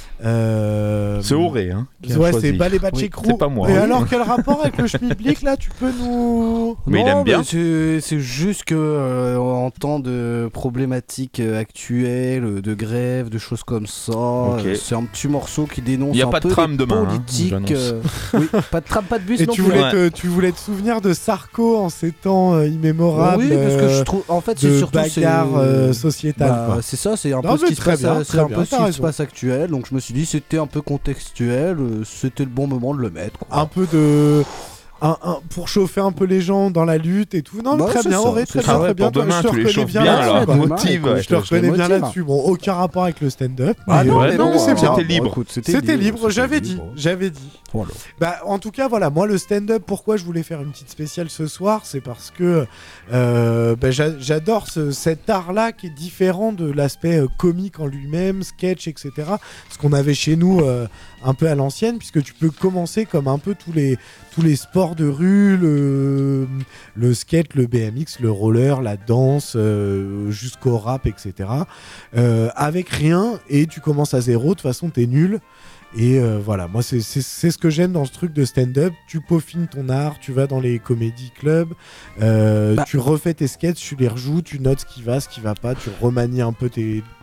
Euh... C'est Auré, hein. Ouais, c'est Ballet Batché Crew. C'est pas moi. Et hein. alors, quel rapport avec le schmilblick là? Tu peux nous. Mais non, il aime bien. Mais c'est, c'est juste que euh, en temps de problématiques actuelles, de grève, de choses comme ça, okay. euh, c'est un petit morceau qui dénonce y a un pas peu de tram les demain, politiques. hein, euh, oui, pas de tram, pas de bus Et non tu plus. voulais, te, tu voulais te souvenir de Sarko en ces temps euh, immémorables. Oui, parce que je trouve, en fait, c'est de surtout bagarre c'est... euh, sociétale. Bah, c'est ça, c'est un non, peu ce qui se passe, bien, c'est un bien, peu ce qui raison. se passe actuel. Donc je me suis dit, c'était un peu contextuel, euh, c'était le bon moment de le mettre. Quoi. Un peu de. Un, un, pour chauffer un peu les gens dans la lutte et tout. Non, mais bah, très bien, ça, Auré, très ça. bien, Ah ouais, très bien. pour demain, je te tu les reconnais chauffes bien bien, là-dessus. alors, quoi. motive, ouais, je te reconnais bien là-dessus. Bon, aucun rapport avec le stand-up. Ah non, mais non, c'est bien. C'était libre. Bon, écoute, c'était, C'était libre, libre, j'avais c'était dit, libre. j'avais dit. Voilà. Bah, en tout cas, voilà, moi le stand-up, pourquoi je voulais faire une petite spéciale ce soir, c'est parce que euh, bah, j'a- j'adore ce, cet art-là qui est différent de l'aspect euh, comique en lui-même, sketch, et cetera. Ce qu'on avait chez nous euh, un peu à l'ancienne, puisque tu peux commencer comme un peu tous les tous les sports de rue, le, le skate, le B M X, le roller, la danse, euh, jusqu'au rap, et cetera. Euh, avec rien, et tu commences à zéro, de toute façon t'es nul. Et euh, voilà, moi c'est, c'est, c'est ce que j'aime dans ce truc de stand-up. Tu peaufines ton art, tu vas dans les comédie clubs, euh, bah. tu refais tes sketchs, tu les rejoues, tu notes ce qui va, ce qui va pas, tu remanies un peu tes,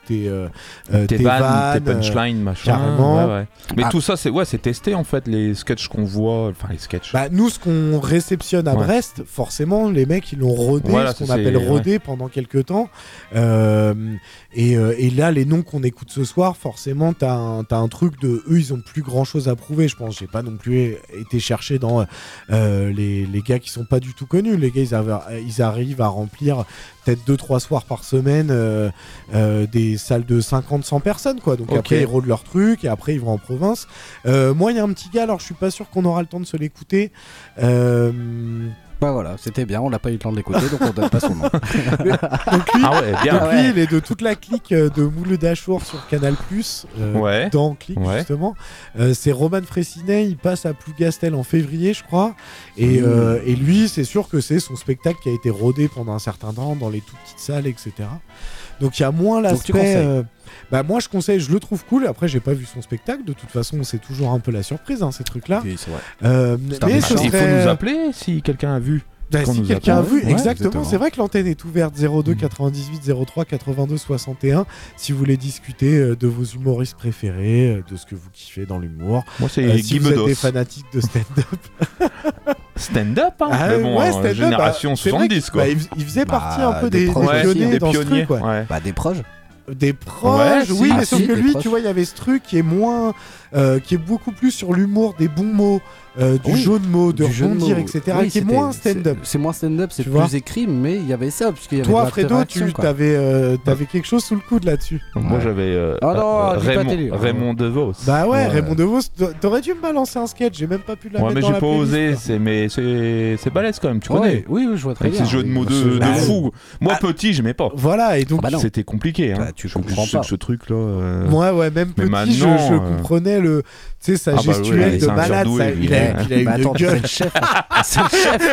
tes, euh, tes, tes vannes, tes punchlines, machin. Carrément. Ouais, ouais. Mais Ah. tout ça, c'est ouais, c'est testé en fait, les sketchs qu'on voit, enfin les sketchs. Bah, nous, ce qu'on réceptionne à Ouais. Brest, forcément, les mecs, ils l'ont rodé, Voilà, ce qu'on c'est- appelle ouais. rodé pendant quelques temps. Euh, et, euh, et là, les noms qu'on écoute ce soir, forcément, t'as un, t'as un truc de... Eux, ils ont plus grand-chose à prouver, je pense. J'ai pas non plus été chercher dans euh, les, les gars qui sont pas du tout connus. Les gars, ils, avaient- ils arrivent à remplir peut-être deux trois soirs par semaine euh, euh, des salles de cinquante cent personnes, quoi. Donc Ok. après, ils rôdent leur truc et après, ils vont en province. Euh, moi, il y a un petit gars, alors je suis pas sûr qu'on aura le temps de se l'écouter. Euh... Bah voilà, c'était bien, on n'a pas eu le temps de l'écouter, donc on donne pas son nom. Donc lui, Ah ouais, bien. donc Ah lui, ouais. il est de toute la clique euh, de Moule d'Achour sur Canal+, euh, Ouais. dans Click Ouais. justement. Euh, c'est Roman Fressinet, il passe à Plougastel en février, je crois. Et, Mmh. euh, et lui, c'est sûr que c'est son spectacle qui a été rodé pendant un certain temps dans les toutes petites salles, et cetera. Donc il y a moins Donc tu l'aspect... conseilles. euh, bah moi je conseille, je le trouve cool. Après j'ai pas vu son spectacle. De toute façon c'est toujours un peu la surprise, hein, ces trucs-là. Oui, c'est vrai. Euh, C'est un mais peu ce chiant. Il faut serait- nous appeler si quelqu'un a vu. Bah, Qu'on si nous quelqu'un a appelle. vu, Ouais, exactement. exactement. C'est vrai que l'antenne est ouverte zéro deux quatre-vingt-dix-huit zéro trois quatre-vingt-deux soixante et un si vous voulez discuter euh, de vos humoristes préférés, euh, de ce que vous kiffez dans l'humour. Moi, c'est Euh, Guy si vous êtes Bedos. des fanatiques de stand-up. Stand-up, hein. Ah, Mais bon, ouais, euh, stand-up, génération bah, c'est vrai soixante-dix, que, quoi. bah, il, il faisait partie Bah, un peu des des, des proches Ouais, pionniers des dans ce pionniers. truc, ouais. ouais. Bah des proches. Des proches, Ouais, oui, si. mais Ah, sauf si, que des lui, proches. tu vois, il y avait ce truc qui est moins, euh, qui est beaucoup plus sur l'humour, des bons mots, euh, du Oui, jeu de mots, de du jeu de rebondir, mots. et cetera, Oui, qui est c'était- moins stand-up. C'est c'est moins stand-up, c'est Tu vois. plus écrit, mais il y avait ça, puisqu'il y avait Toi, de Fredo, l'interaction, tu quoi. avais, euh, t'avais quelque chose sous le coude là-dessus. Moi, Ouais. j'avais euh, Ah non, euh, dis pas Raymond, télé. Raymond DeVos. Bah ouais, Ouais. Raymond DeVos, t'a- t'aurais dû me balancer un sketch, j'ai même pas pu la Ouais, mettre mais dans j'ai la pas playlist, osé, quoi. c'est mais c'est c'est balèze quand même, tu Ouais, connais. oui, oui, je vois très Avec bien. ces jeux de mots de, Oui, de bah, fou. Moi, Ah. petit, j'aimais pas. Voilà, et donc, Ah bah non. C'était compliqué, hein. Bah, tu Je- comprends je sais pas. que ce truc-là. euh, moi, ouais, même Mais petit, je, maintenant, je euh, comprenais le, tu sais, sa Ah bah gestuelle ouais, de c'est un malade, surdoué, ça- lui, il a, ouais. il a Bah une attends, c'est gueule. le chef. hein. C'est le chef.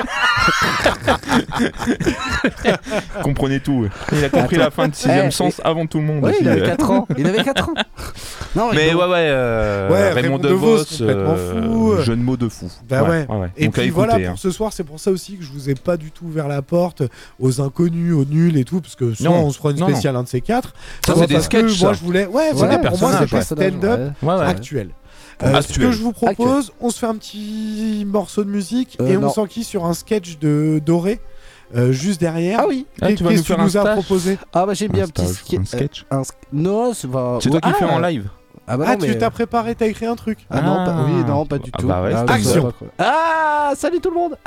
comprenait tout. ouais. Il a compris Attends. la fin de sixième Eh, sens avant tout le monde. Ouais, aussi, il avait euh. quatre ans. Il avait quatre ans. Non, Mais il- ouais, ouais, euh, Ouais, Raymond Raymond DeVos, DeVos, complètement euh, fou. jeu de mots de fou. Bah ouais. Et Donc à puis écouter, voilà, hein. pour ce soir, c'est pour ça aussi que je vous ai pas du tout ouvert la porte aux inconnus, aux nuls et tout, parce que soit Non, on se fera une non, spéciale un de ces quatre. Ça, soit c'est des parce que sketchs, Moi, ça. je voulais. Ouais, C'est voilà, des pour moi, personnages, c'était ouais. stand-up Ouais, ouais. actuel. Euh, ce Actuel. que je vous propose, on se fait un petit morceau de musique Euh, et on non. s'enquille sur un sketch de Doré. euh, juste derrière. Ah oui. Ah, tu vas nous Qu'est-ce que faire tu un nous as stage proposé? Ah bah j'ai bien Un un petit stage, ski- un sketch. euh, un sk- Non, c'est pas. C'est toi qui Ah, fais en live. Ah bah Ah, non, mais- tu t'as préparé, t'as écrit un truc. Ah non, pas... Ah. oui, non, pas du Ah tout. bah ouais, Ah, c'est je sais action. pas quoi. Ah, salut tout le monde.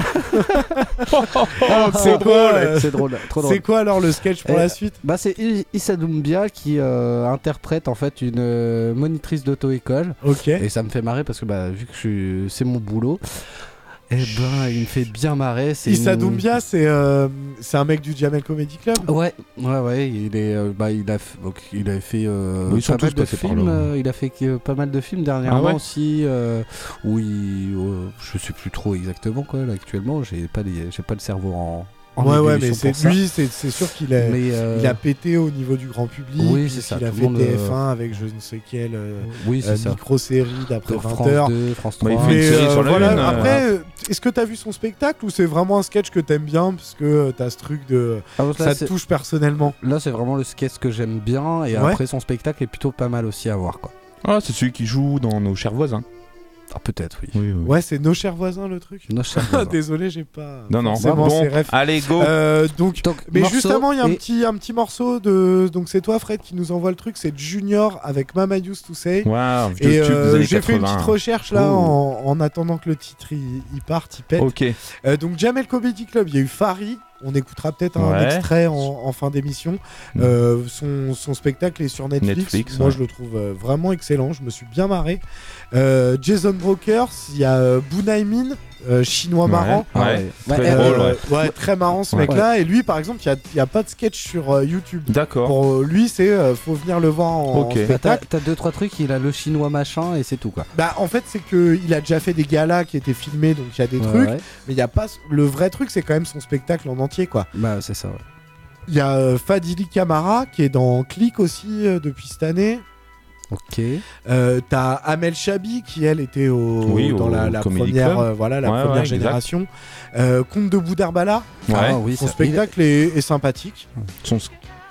Ah, c'est drôle, drôle. c'est drôle, trop drôle. C'est quoi alors le sketch pour Eh, la suite? Bah c'est I- Issa Doumbia qui euh, interprète en fait une euh, monitrice d'auto-école. Ok. Et ça me fait marrer parce que bah vu que je suis... c'est mon boulot. Eh ben, il me fait bien marrer. C'est Issa une- Doumbia, c'est euh, c'est un mec du Jamel Comedy Club. Ouais, ouais, ouais. Il est, euh, bah, il a, f- donc, il a fait euh, Oui, ils sont pas mal tous de passés par films. là. euh, il a fait euh, pas mal de films dernièrement Ah ouais aussi. Euh, où il, euh, je sais plus trop exactement quoi. Là, actuellement, j'ai pas, les, j'ai pas le cerveau en. en Ouais, ouais, ébullition mais c'est pour ça. lui, c'est c'est sûr qu'il a, Mais, euh, il a pété au niveau du grand public. Oui, puis c'est ça, Il a tout fait le monde, T F un avec je ne sais quelle euh, Oui, c'est euh, ça. micro-série d'après Sur vingt France heures. deux, France Bah, il trois. fait une Mais série euh, sur la voilà, Une, euh, après, euh, est-ce que t'as vu son spectacle ou c'est vraiment un sketch que t'aimes bien parce que euh, t'as ce truc de Ah, donc là, ça te c'est- touche personnellement? Là, c'est vraiment le sketch que j'aime bien. Et Ouais. après, son spectacle est plutôt pas mal aussi à voir quoi. Ah, c'est celui qui joue dans Nos chers voisins. Ah, peut-être, oui. Oui, oui. Ouais, c'est Nos chers voisins le truc. Nos chers Ah, voisins. désolé, j'ai pas. Non, non. forcément Bon, ces refs. allez, go. Euh, donc, Donc, mais morceau juste avant, il y a un et- petit, un petit morceau de. Donc, c'est toi, Fred, qui nous envoie le truc. C'est Junior avec Mama Used to Say. Waouh, vieux Et tube euh, des années j'ai fait une quatre-vingts. petite recherche là Ouh. en, en attendant que le titre il, il parte, il pète. Ok. Euh, donc Jamel Comedy Club, il y a eu Fari. On écoutera peut-être un Ouais. extrait en, en fin d'émission. Euh, son, son spectacle est sur Netflix. Netflix, Moi, ouais. je le trouve euh, vraiment excellent. Je me suis bien marré. Euh, Jason Brokers, il y a euh, Bunaimin, euh, chinois Ouais, marrant. ouais. Ouais, Très euh, drôle, Euh, ouais. ouais, très marrant ce Ouais. mec-là. Et lui, par exemple, il n'y a, a pas de sketch sur euh, YouTube. D'accord. Pour euh, lui, c'est euh, faut venir le voir en, Ok. en Bah, t'as, spectacle. t'as deux trois trucs, il a le chinois machin et c'est tout quoi. Bah, en fait, c'est que il a déjà fait des galas qui étaient filmés, donc il y a des Ouais, trucs. ouais. Mais il y a pas le vrai truc, c'est quand même son spectacle en entier, quoi. Bah c'est ça. Ouais. Il y a euh, Fadili Camara qui est dans Click aussi euh, depuis cette année. Ok. Euh, T'as Amel Chabi qui elle était au, Oui, dans au la, la Comedy première, Club. euh, voilà, la Ouais, première ouais, génération. Euh, Comte de Boudarbala, Ouais. Ah, oui, son ça- spectacle est, est sympathique. Son,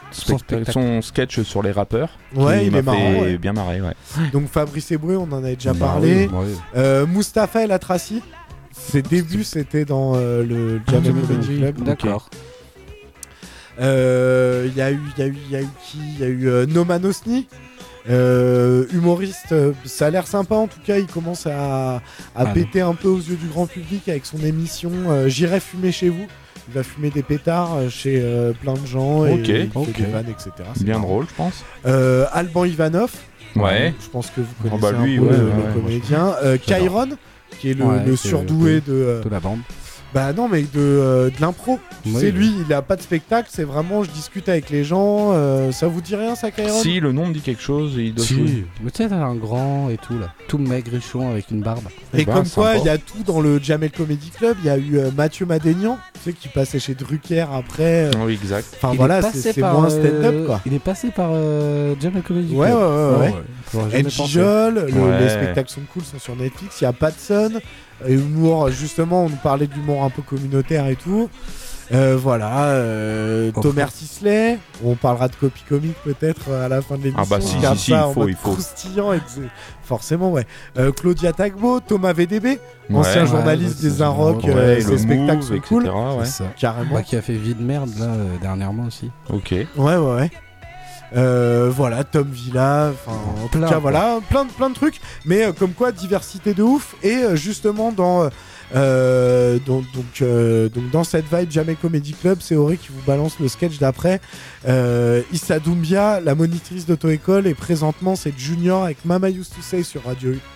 Son, spectacle. Son sketch sur les rappeurs. Ouais, il m'a est marrant. fait Ouais. bien marrer, ouais. Donc Fabrice Eboué, on en avait déjà Bah parlé. oui, oui. Euh, Mustapha El Atrassi. Ses débuts, c'était dans euh, le Jamel Comedy Club. D'accord. Il euh, y a eu, il y a eu, il y a eu qui Il y a eu euh, Noman Osni. Euh, humoriste, euh, ça a l'air sympa en tout cas, il commence à, à Ah, péter un peu aux yeux du grand public avec son émission euh, J'irai fumer chez vous. Il va fumer des pétards euh, chez euh, plein de gens et Ok, il ok. fait des vannes, et cetera. C'est Bien marrant. drôle, je pense. Euh, Alban Ivanov, Ouais. je pense que vous Oh, connaissez bah, lui, un peu ouais, le, ouais, le ouais, comédien. moi, Euh, j'adore. Kyron, qui est le, Ouais, le c'est- surdoué de- de, euh, de la bande. Bah non, mais de, euh, de l'impro. Tu Oui, sais, oui. lui, il a pas de spectacle, c'est vraiment je discute avec les gens. euh, ça vous dit rien, ça, Kyron? Si le nom me dit quelque chose, il doit jouer. Si. Mais tu sais, t'as un grand et tout là. Tout maigrichon avec une barbe. Et bah, comme quoi, sympa. il y a tout dans le Jamel Comedy Club. Il y a eu euh, Mathieu Madénian, tu sais, qui passait chez Drucker après. euh, Oui, exact. Enfin Il est voilà, passé c'est c'est par, moins euh, stand-up quoi. Il est passé par euh, Jamel Comedy Ouais, ouais, Club. ouais, ouais. J'aurais jamais Ed pensé. Gijol, le- Ouais. les spectacles sont cool, sont sur Netflix. Il y a Patson, euh, humour, justement, on nous parlait d'humour un peu communautaire et tout. Euh, voilà, euh, Oh, Thomas Sisley, on parlera de copie comique peut-être euh, à la fin de l'émission. Ah bah si, On garde si, si, ça il en faut, mode il faut. croustillant et que c'est- forcément, ouais. Euh, Claudia Tagbo, Thomas V D B, Ouais. ancien Ouais, journaliste ouais, des c'est Inrocks, Ouais, euh, le ses spectacles Move, sont et cool. cetera, ouais. C'est ça. Carrément. Bah, qui a fait vie de merde là euh, dernièrement aussi. Ok. Ouais, ouais, ouais. Euh, voilà, Tom Villa, enfin, en tout Plein, cas, quoi. voilà, plein de, plein de trucs, mais euh, comme quoi, diversité de ouf, et euh, justement, dans, euh, donc, donc, euh, donc, dans cette vibe Jamel Comedy Club, c'est Auré qui vous balance le sketch d'après. Euh, Issa Doumbia, la monitrice d'auto-école, et présentement, c'est Junior avec Mama Used to Say sur Radio U.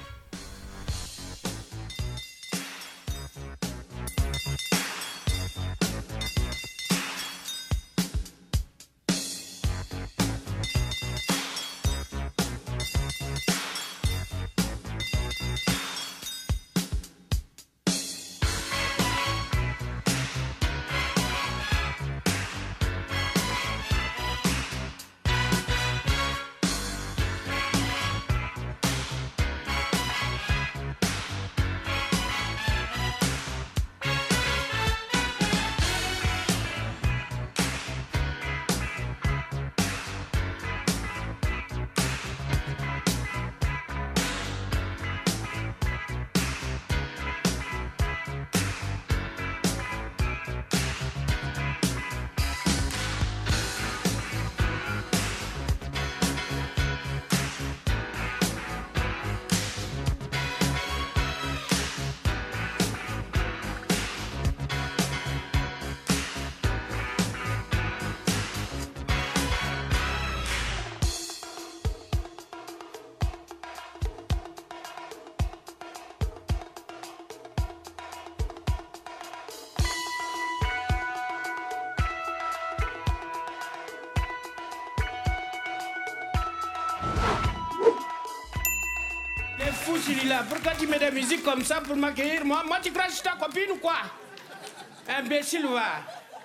T'es fou, celui-là. Pourquoi tu mets des musiques comme ça pour m'accueillir? Moi, moi, tu crois que je suis ta copine ou quoi? Imbécile, va.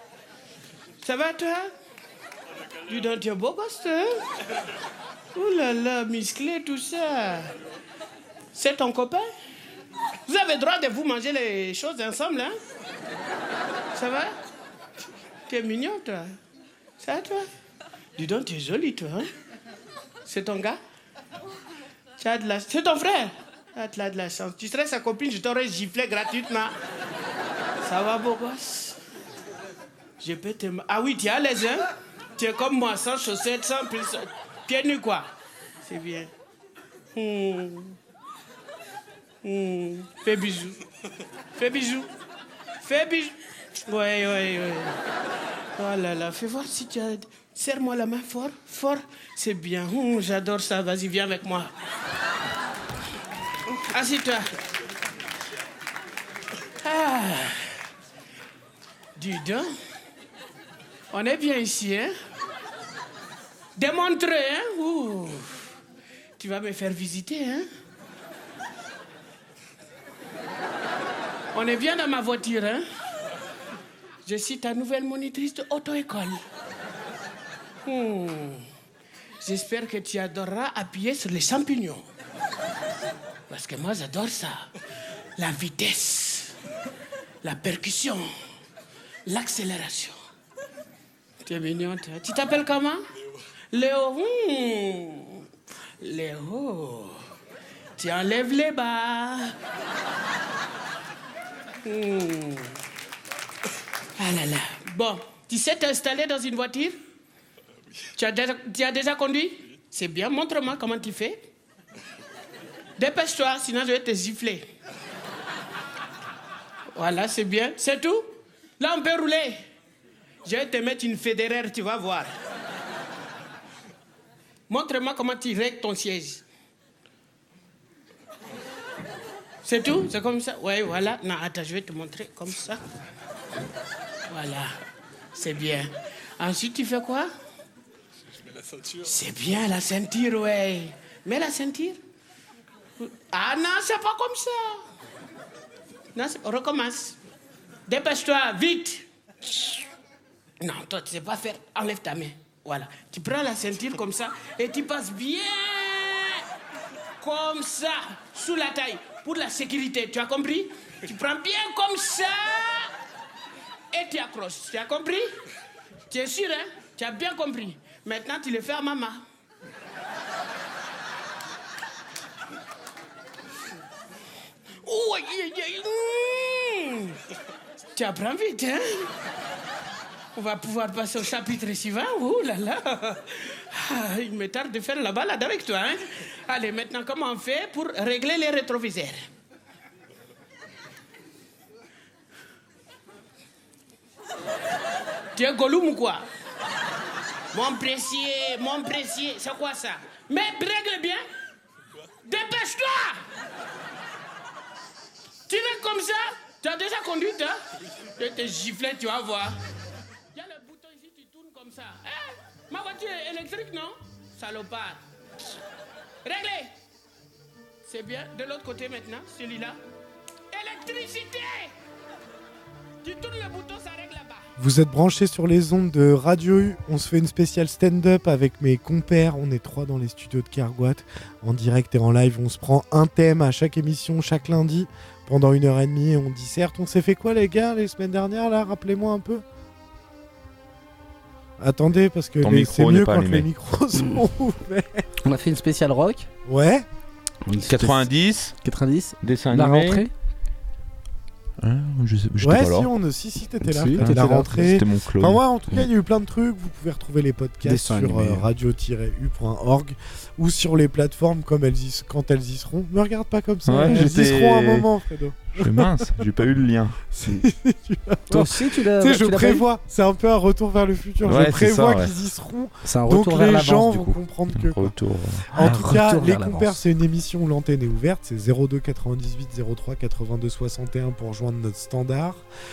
Ça va, toi? Dis donc, tu es beau gosse, hein? Oh là là, musclé, tout ça. C'est ton copain? Vous avez le droit de vous manger les choses ensemble, hein? Ça va? T'es mignon, toi. Ça va, toi? Dis donc, t'es jolie, toi, hein? C'est ton gars? Tu as de la... C'est ton frère? Ah, tu as de la chance. Tu serais sa copine, je t'aurais giflé gratuitement. Ça va, beau gosse? Je peux te... Ah oui, tu es à l'aise, hein? Tu es comme moi, sans chaussettes, sans plus... Pieds nus, quoi. C'est bien. Hmm. Hmm. Fais bisous. Fais bisous. Fais bisous. Ouais, ouais, ouais. Oh là là, fais voir si tu as... Serre-moi la main fort, fort. C'est bien. Hmm, j'adore ça. Vas-y, viens avec moi. Assis-toi. Ah. Dis donc. On est bien ici, hein? Démontré, hein? Ouh. Tu vas me faire visiter, hein? On est bien dans ma voiture, hein? Je suis ta nouvelle monitrice de auto-école. Hmm. J'espère que tu adoreras appuyer sur les champignons. Parce que moi, j'adore ça. La vitesse, la percussion, l'accélération. Tu es mignon, toi. Tu t'appelles comment? Léo. Léo. Léo. Tu enlèves les bas. Hmm. Ah là là. Bon, tu sais t'installer dans une voiture? Tu as déjà, tu as déjà conduit? C'est bien, montre-moi comment tu fais. Dépêche-toi, sinon je vais te gifler. Voilà, c'est bien. C'est tout? Là, on peut rouler. Je vais te mettre une fédéraire, tu vas voir. Montre-moi comment tu règles ton siège. C'est tout? C'est comme ça? Oui, voilà. Non, attends, je vais te montrer comme ça. Voilà. C'est bien. Ensuite, tu fais quoi? Je mets la ceinture. C'est bien, la ceinture, ouais. Mets la ceinture. Ah non, c'est pas comme ça. Non, c'est... recommence. Dépêche-toi, vite. Non, toi, tu sais pas faire. Enlève ta main. Voilà. Tu prends la ceinture comme ça et tu passes bien comme ça, sous la taille, pour la sécurité. Tu as compris? Tu prends bien comme ça et tu accroches. Tu as compris? Tu es sûr, hein? Tu as bien compris. Maintenant, tu le fais à maman. Oh, aïe, aïe, aïe. Mmh. Tu apprends vite, hein? On va pouvoir passer au chapitre suivant. Oh là là. Ah, il me tarde de faire la balade avec toi, hein? Allez, maintenant, comment on fait pour régler les rétroviseurs? Tu es Gollum ou quoi? Mon précieux, mon précieux, c'est quoi ça? Mais règle bien. Dépêche-toi! Tu es comme ça? Tu as déjà conduit, hein? Je vais te gifler, tu vas voir. Il y a le bouton ici, tu tournes comme ça. Eh, ma voiture est électrique, non? Salopard. Réglé. C'est bien. De l'autre côté maintenant, celui-là. Électricité! Tu tournes le bouton, ça règle là-bas. Vous êtes branchés sur les ondes de Radio U. On se fait une spéciale stand-up avec mes compères. On est trois dans les studios de Kergoat, en direct et en live. On se prend un thème à chaque émission, chaque lundi, pendant une heure et demie. Et on disserte. On s'est fait quoi, les gars, les semaines dernières, là? Rappelez-moi un peu. Attendez, parce que les... c'est mieux quand les micros sont ouverts. On a fait une spéciale rock. Ouais. quatre-vingt-dix. quatre-vingt-dix. Dessin La animé. rentrée. Hein, je sais, ouais, pas si, là. on, si, si, t'étais là. Si, t'étais la rentrée. C'était mon clone. Enfin, ouais, en tout cas, il y a eu plein de trucs. Vous pouvez retrouver les podcasts Dessin sur euh, radio tiret u point org ou sur les plateformes comme elles y, quand elles y seront. Me regarde pas comme ça. Ouais, elles y seront un moment, Fredo. Je mince, j'ai pas eu le lien. Si, toi aussi, tu l'as. Tu sais, je prévois. C'est un peu un retour vers le futur. Ouais, je prévois ça, ouais. qu'ils y seront. C'est un donc retour vers les l'avance, gens du vont coup. comprendre que. Retour. En Un tout cas, retour les vers compères, l'avance. c'est une émission où l'antenne est ouverte. C'est zéro deux quatre-vingt-dix-huit zéro trois quatre-vingt-deux soixante et un pour joindre notre standard.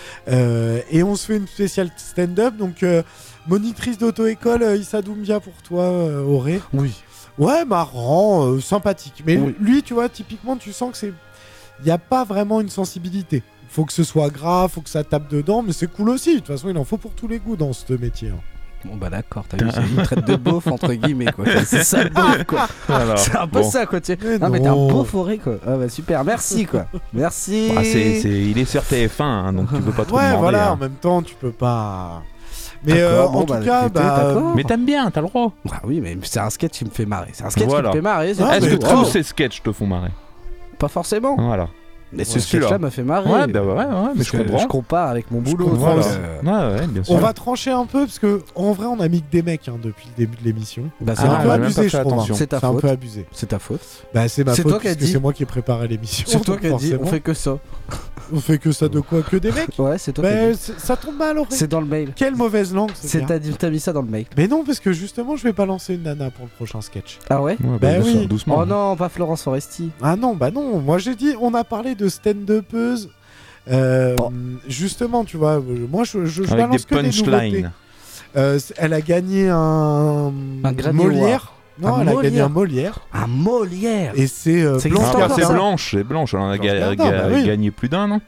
Euh, et on se fait une spéciale stand-up. Donc, euh, monitrice d'auto-école, euh, Issa Doumbia pour toi, euh, Auré. Oui. Ouais, marrant, euh, sympathique. Mais Oui. lui, tu vois, typiquement, tu sens que c'est. Il n'y a pas vraiment une sensibilité. Faut que ce soit grave, faut que ça tape dedans, mais c'est cool aussi. De toute façon, il en faut pour tous les goûts dans ce métier. Hein. Bon bah d'accord, t'as vu, c'est une traite de beauf entre guillemets quoi. C'est ça le beauf quoi. Alors, c'est un peu bon. ça quoi. Tu... Mais non mais t'es un non. beau forêt quoi. Ah bah super, merci quoi. Merci. Ah, c'est, c'est... Il est sur T F un, hein, donc tu peux pas trop Ouais, demander. voilà, hein. en même temps, tu peux pas. Mais D'accord, euh, bon, en bah, tout cas, écoutez, bah. d'accord. Mais t'aimes bien, t'as le droit. Ah oui, mais c'est un sketch qui me fait marrer. C'est un sketch Voilà. qui me fait marrer. C'est Ah, Est-ce mais que wow. tous ces sketchs te font marrer? Pas forcément. Voilà. Mais ce Ouais, sketch-là celui-là. m'a fait marrer. Ouais, bah ouais, ouais, mais Parce je que comprends. Je compare avec mon boulot. comprends donc, aussi. euh, Ouais, ouais, bien sûr. On va trancher un peu parce que en vrai, on a mis que des mecs hein, depuis le début de l'émission. Bah, c'est C'est Ah, un on peu a même pas abusé, fait je trouve. attention. hein. C'est ta C'est un faute. peu abusé. C'est ta faute. Bah, c'est ma C'est faute toi qui as puisque dit. c'est moi qui ai préparé l'émission. C'est toi donc qui as dit, on forcément. fait que ça. On fait que ça de quoi? Que des mecs? Ouais, c'est toi qui as Bah, dit. c'est- ça tombe mal, Auré. C'est dans le mail. Quelle mauvaise langue, c'est C'est bien. t'as dit- t'as mis ça dans le mail. Mais non, parce que justement, je vais pas lancer une nana pour le prochain sketch. Ah ouais? Ouais, Bah bien oui. sûr, doucement. Oh non, pas Florence Foresti. Ah non, bah non. Moi, j'ai dit, on a parlé de stand-upeuse. Euh, Oh. Justement, tu vois, euh, moi, je, je, je Avec balance des que des nouveautés. punchlines. Euh, c- elle a gagné un, Un Grammy Molière. Non, Un elle a gagné Molière. un Molière. Un Molière. Et c'est euh, Ça Blanche existe Ah, encore, c'est ça. Blanche, c'est Blanche. Elle en a Blanche ga- Gardin, ga- bah oui. gagné plus d'un, non?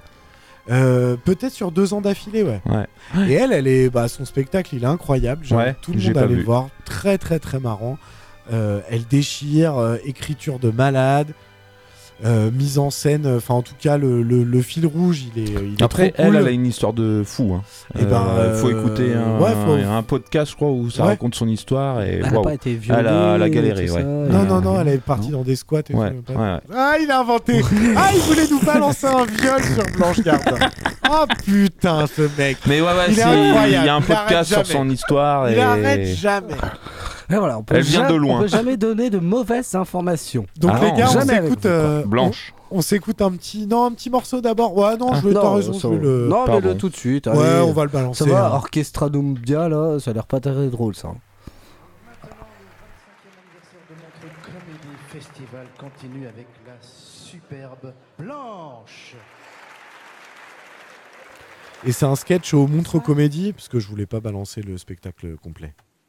Euh, peut-être sur deux ans d'affilée, ouais. Ouais. Et elle, elle est, bah, son spectacle, il est incroyable. J'invite Ouais, tout le j'ai monde à pas aller vu. le voir. Très, très, très marrant. Euh, elle déchire, euh, écriture de malade. Euh, mise en scène, enfin en tout cas le, le, le fil rouge il est, il est Après trop elle, cool. elle a une histoire de fou. Hein. Et euh, ben, euh, faut écouter un, ouais, faut... un, un podcast je crois où ça ouais. raconte son histoire et elle wow. a pas été violée, elle, a, elle a galéré. Ouais. Non non non, elle est partie non. dans des squats. Et ouais. tout, ouais, ouais. Ah il a inventé. Ah il voulait nous balancer un viol sur Blanche Gardin. Oh putain ce mec. Mais ouais ouais, il, il y a un podcast sur son histoire. Il et... arrête jamais. Et voilà, on peut elle vient jamais, de loin. On peut jamais donner de mauvaises informations. Donc ah les non, gars, on s'écoute euh, Blanche. On, on s'écoute un petit, non, un petit morceau d'abord. Ouais, non, ah, je veux, non, t'as raison, ça, je vais le. Non, mais le tout de suite. Ouais, allez, on va le balancer. Ça va, hein. Orchestradum Bia là, ça a l'air pas très drôle ça. Notre comédie festival continue avec la superbe Blanche. Et c'est un sketch au Montreux Comédie, parce que je voulais pas balancer le spectacle complet.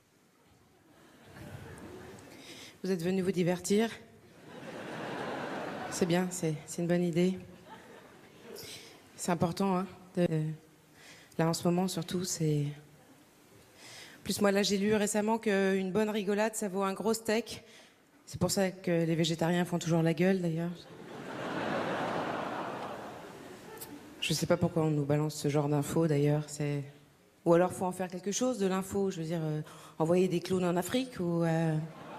Vous êtes venu vous divertir. C'est bien, c'est, c'est une bonne idée. C'est important, hein. De... Là, en ce moment, surtout, c'est... Plus, moi, là, j'ai lu récemment qu'une bonne rigolade, ça vaut un gros steak. C'est pour ça que les végétariens font toujours la gueule, d'ailleurs. Je sais pas pourquoi on nous balance ce genre d'infos, d'ailleurs. C'est... Ou alors, faut en faire quelque chose de l'info. Je veux dire, euh, envoyer des clowns en Afrique ou... Euh...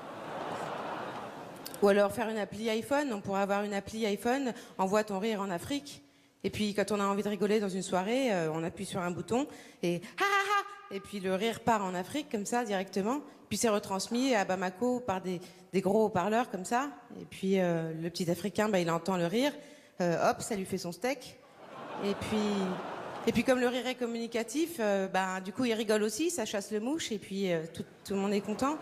Ou alors faire une appli iPhone. On pourrait avoir une appli iPhone, envoie ton rire en Afrique. Et puis, quand on a envie de rigoler dans une soirée, euh, on appuie sur un bouton et ha ha ha. Et puis, le rire part en Afrique, comme ça, directement. Puis, c'est retransmis à Bamako par des, des gros haut-parleurs, comme ça. Et puis, euh, le petit Africain, bah, il entend le rire. Euh, hop, ça lui fait son steak. Et puis, et puis comme le rire est communicatif, euh, bah, du coup, il rigole aussi, ça chasse le mouche. Et puis, euh, tout, tout le monde est content.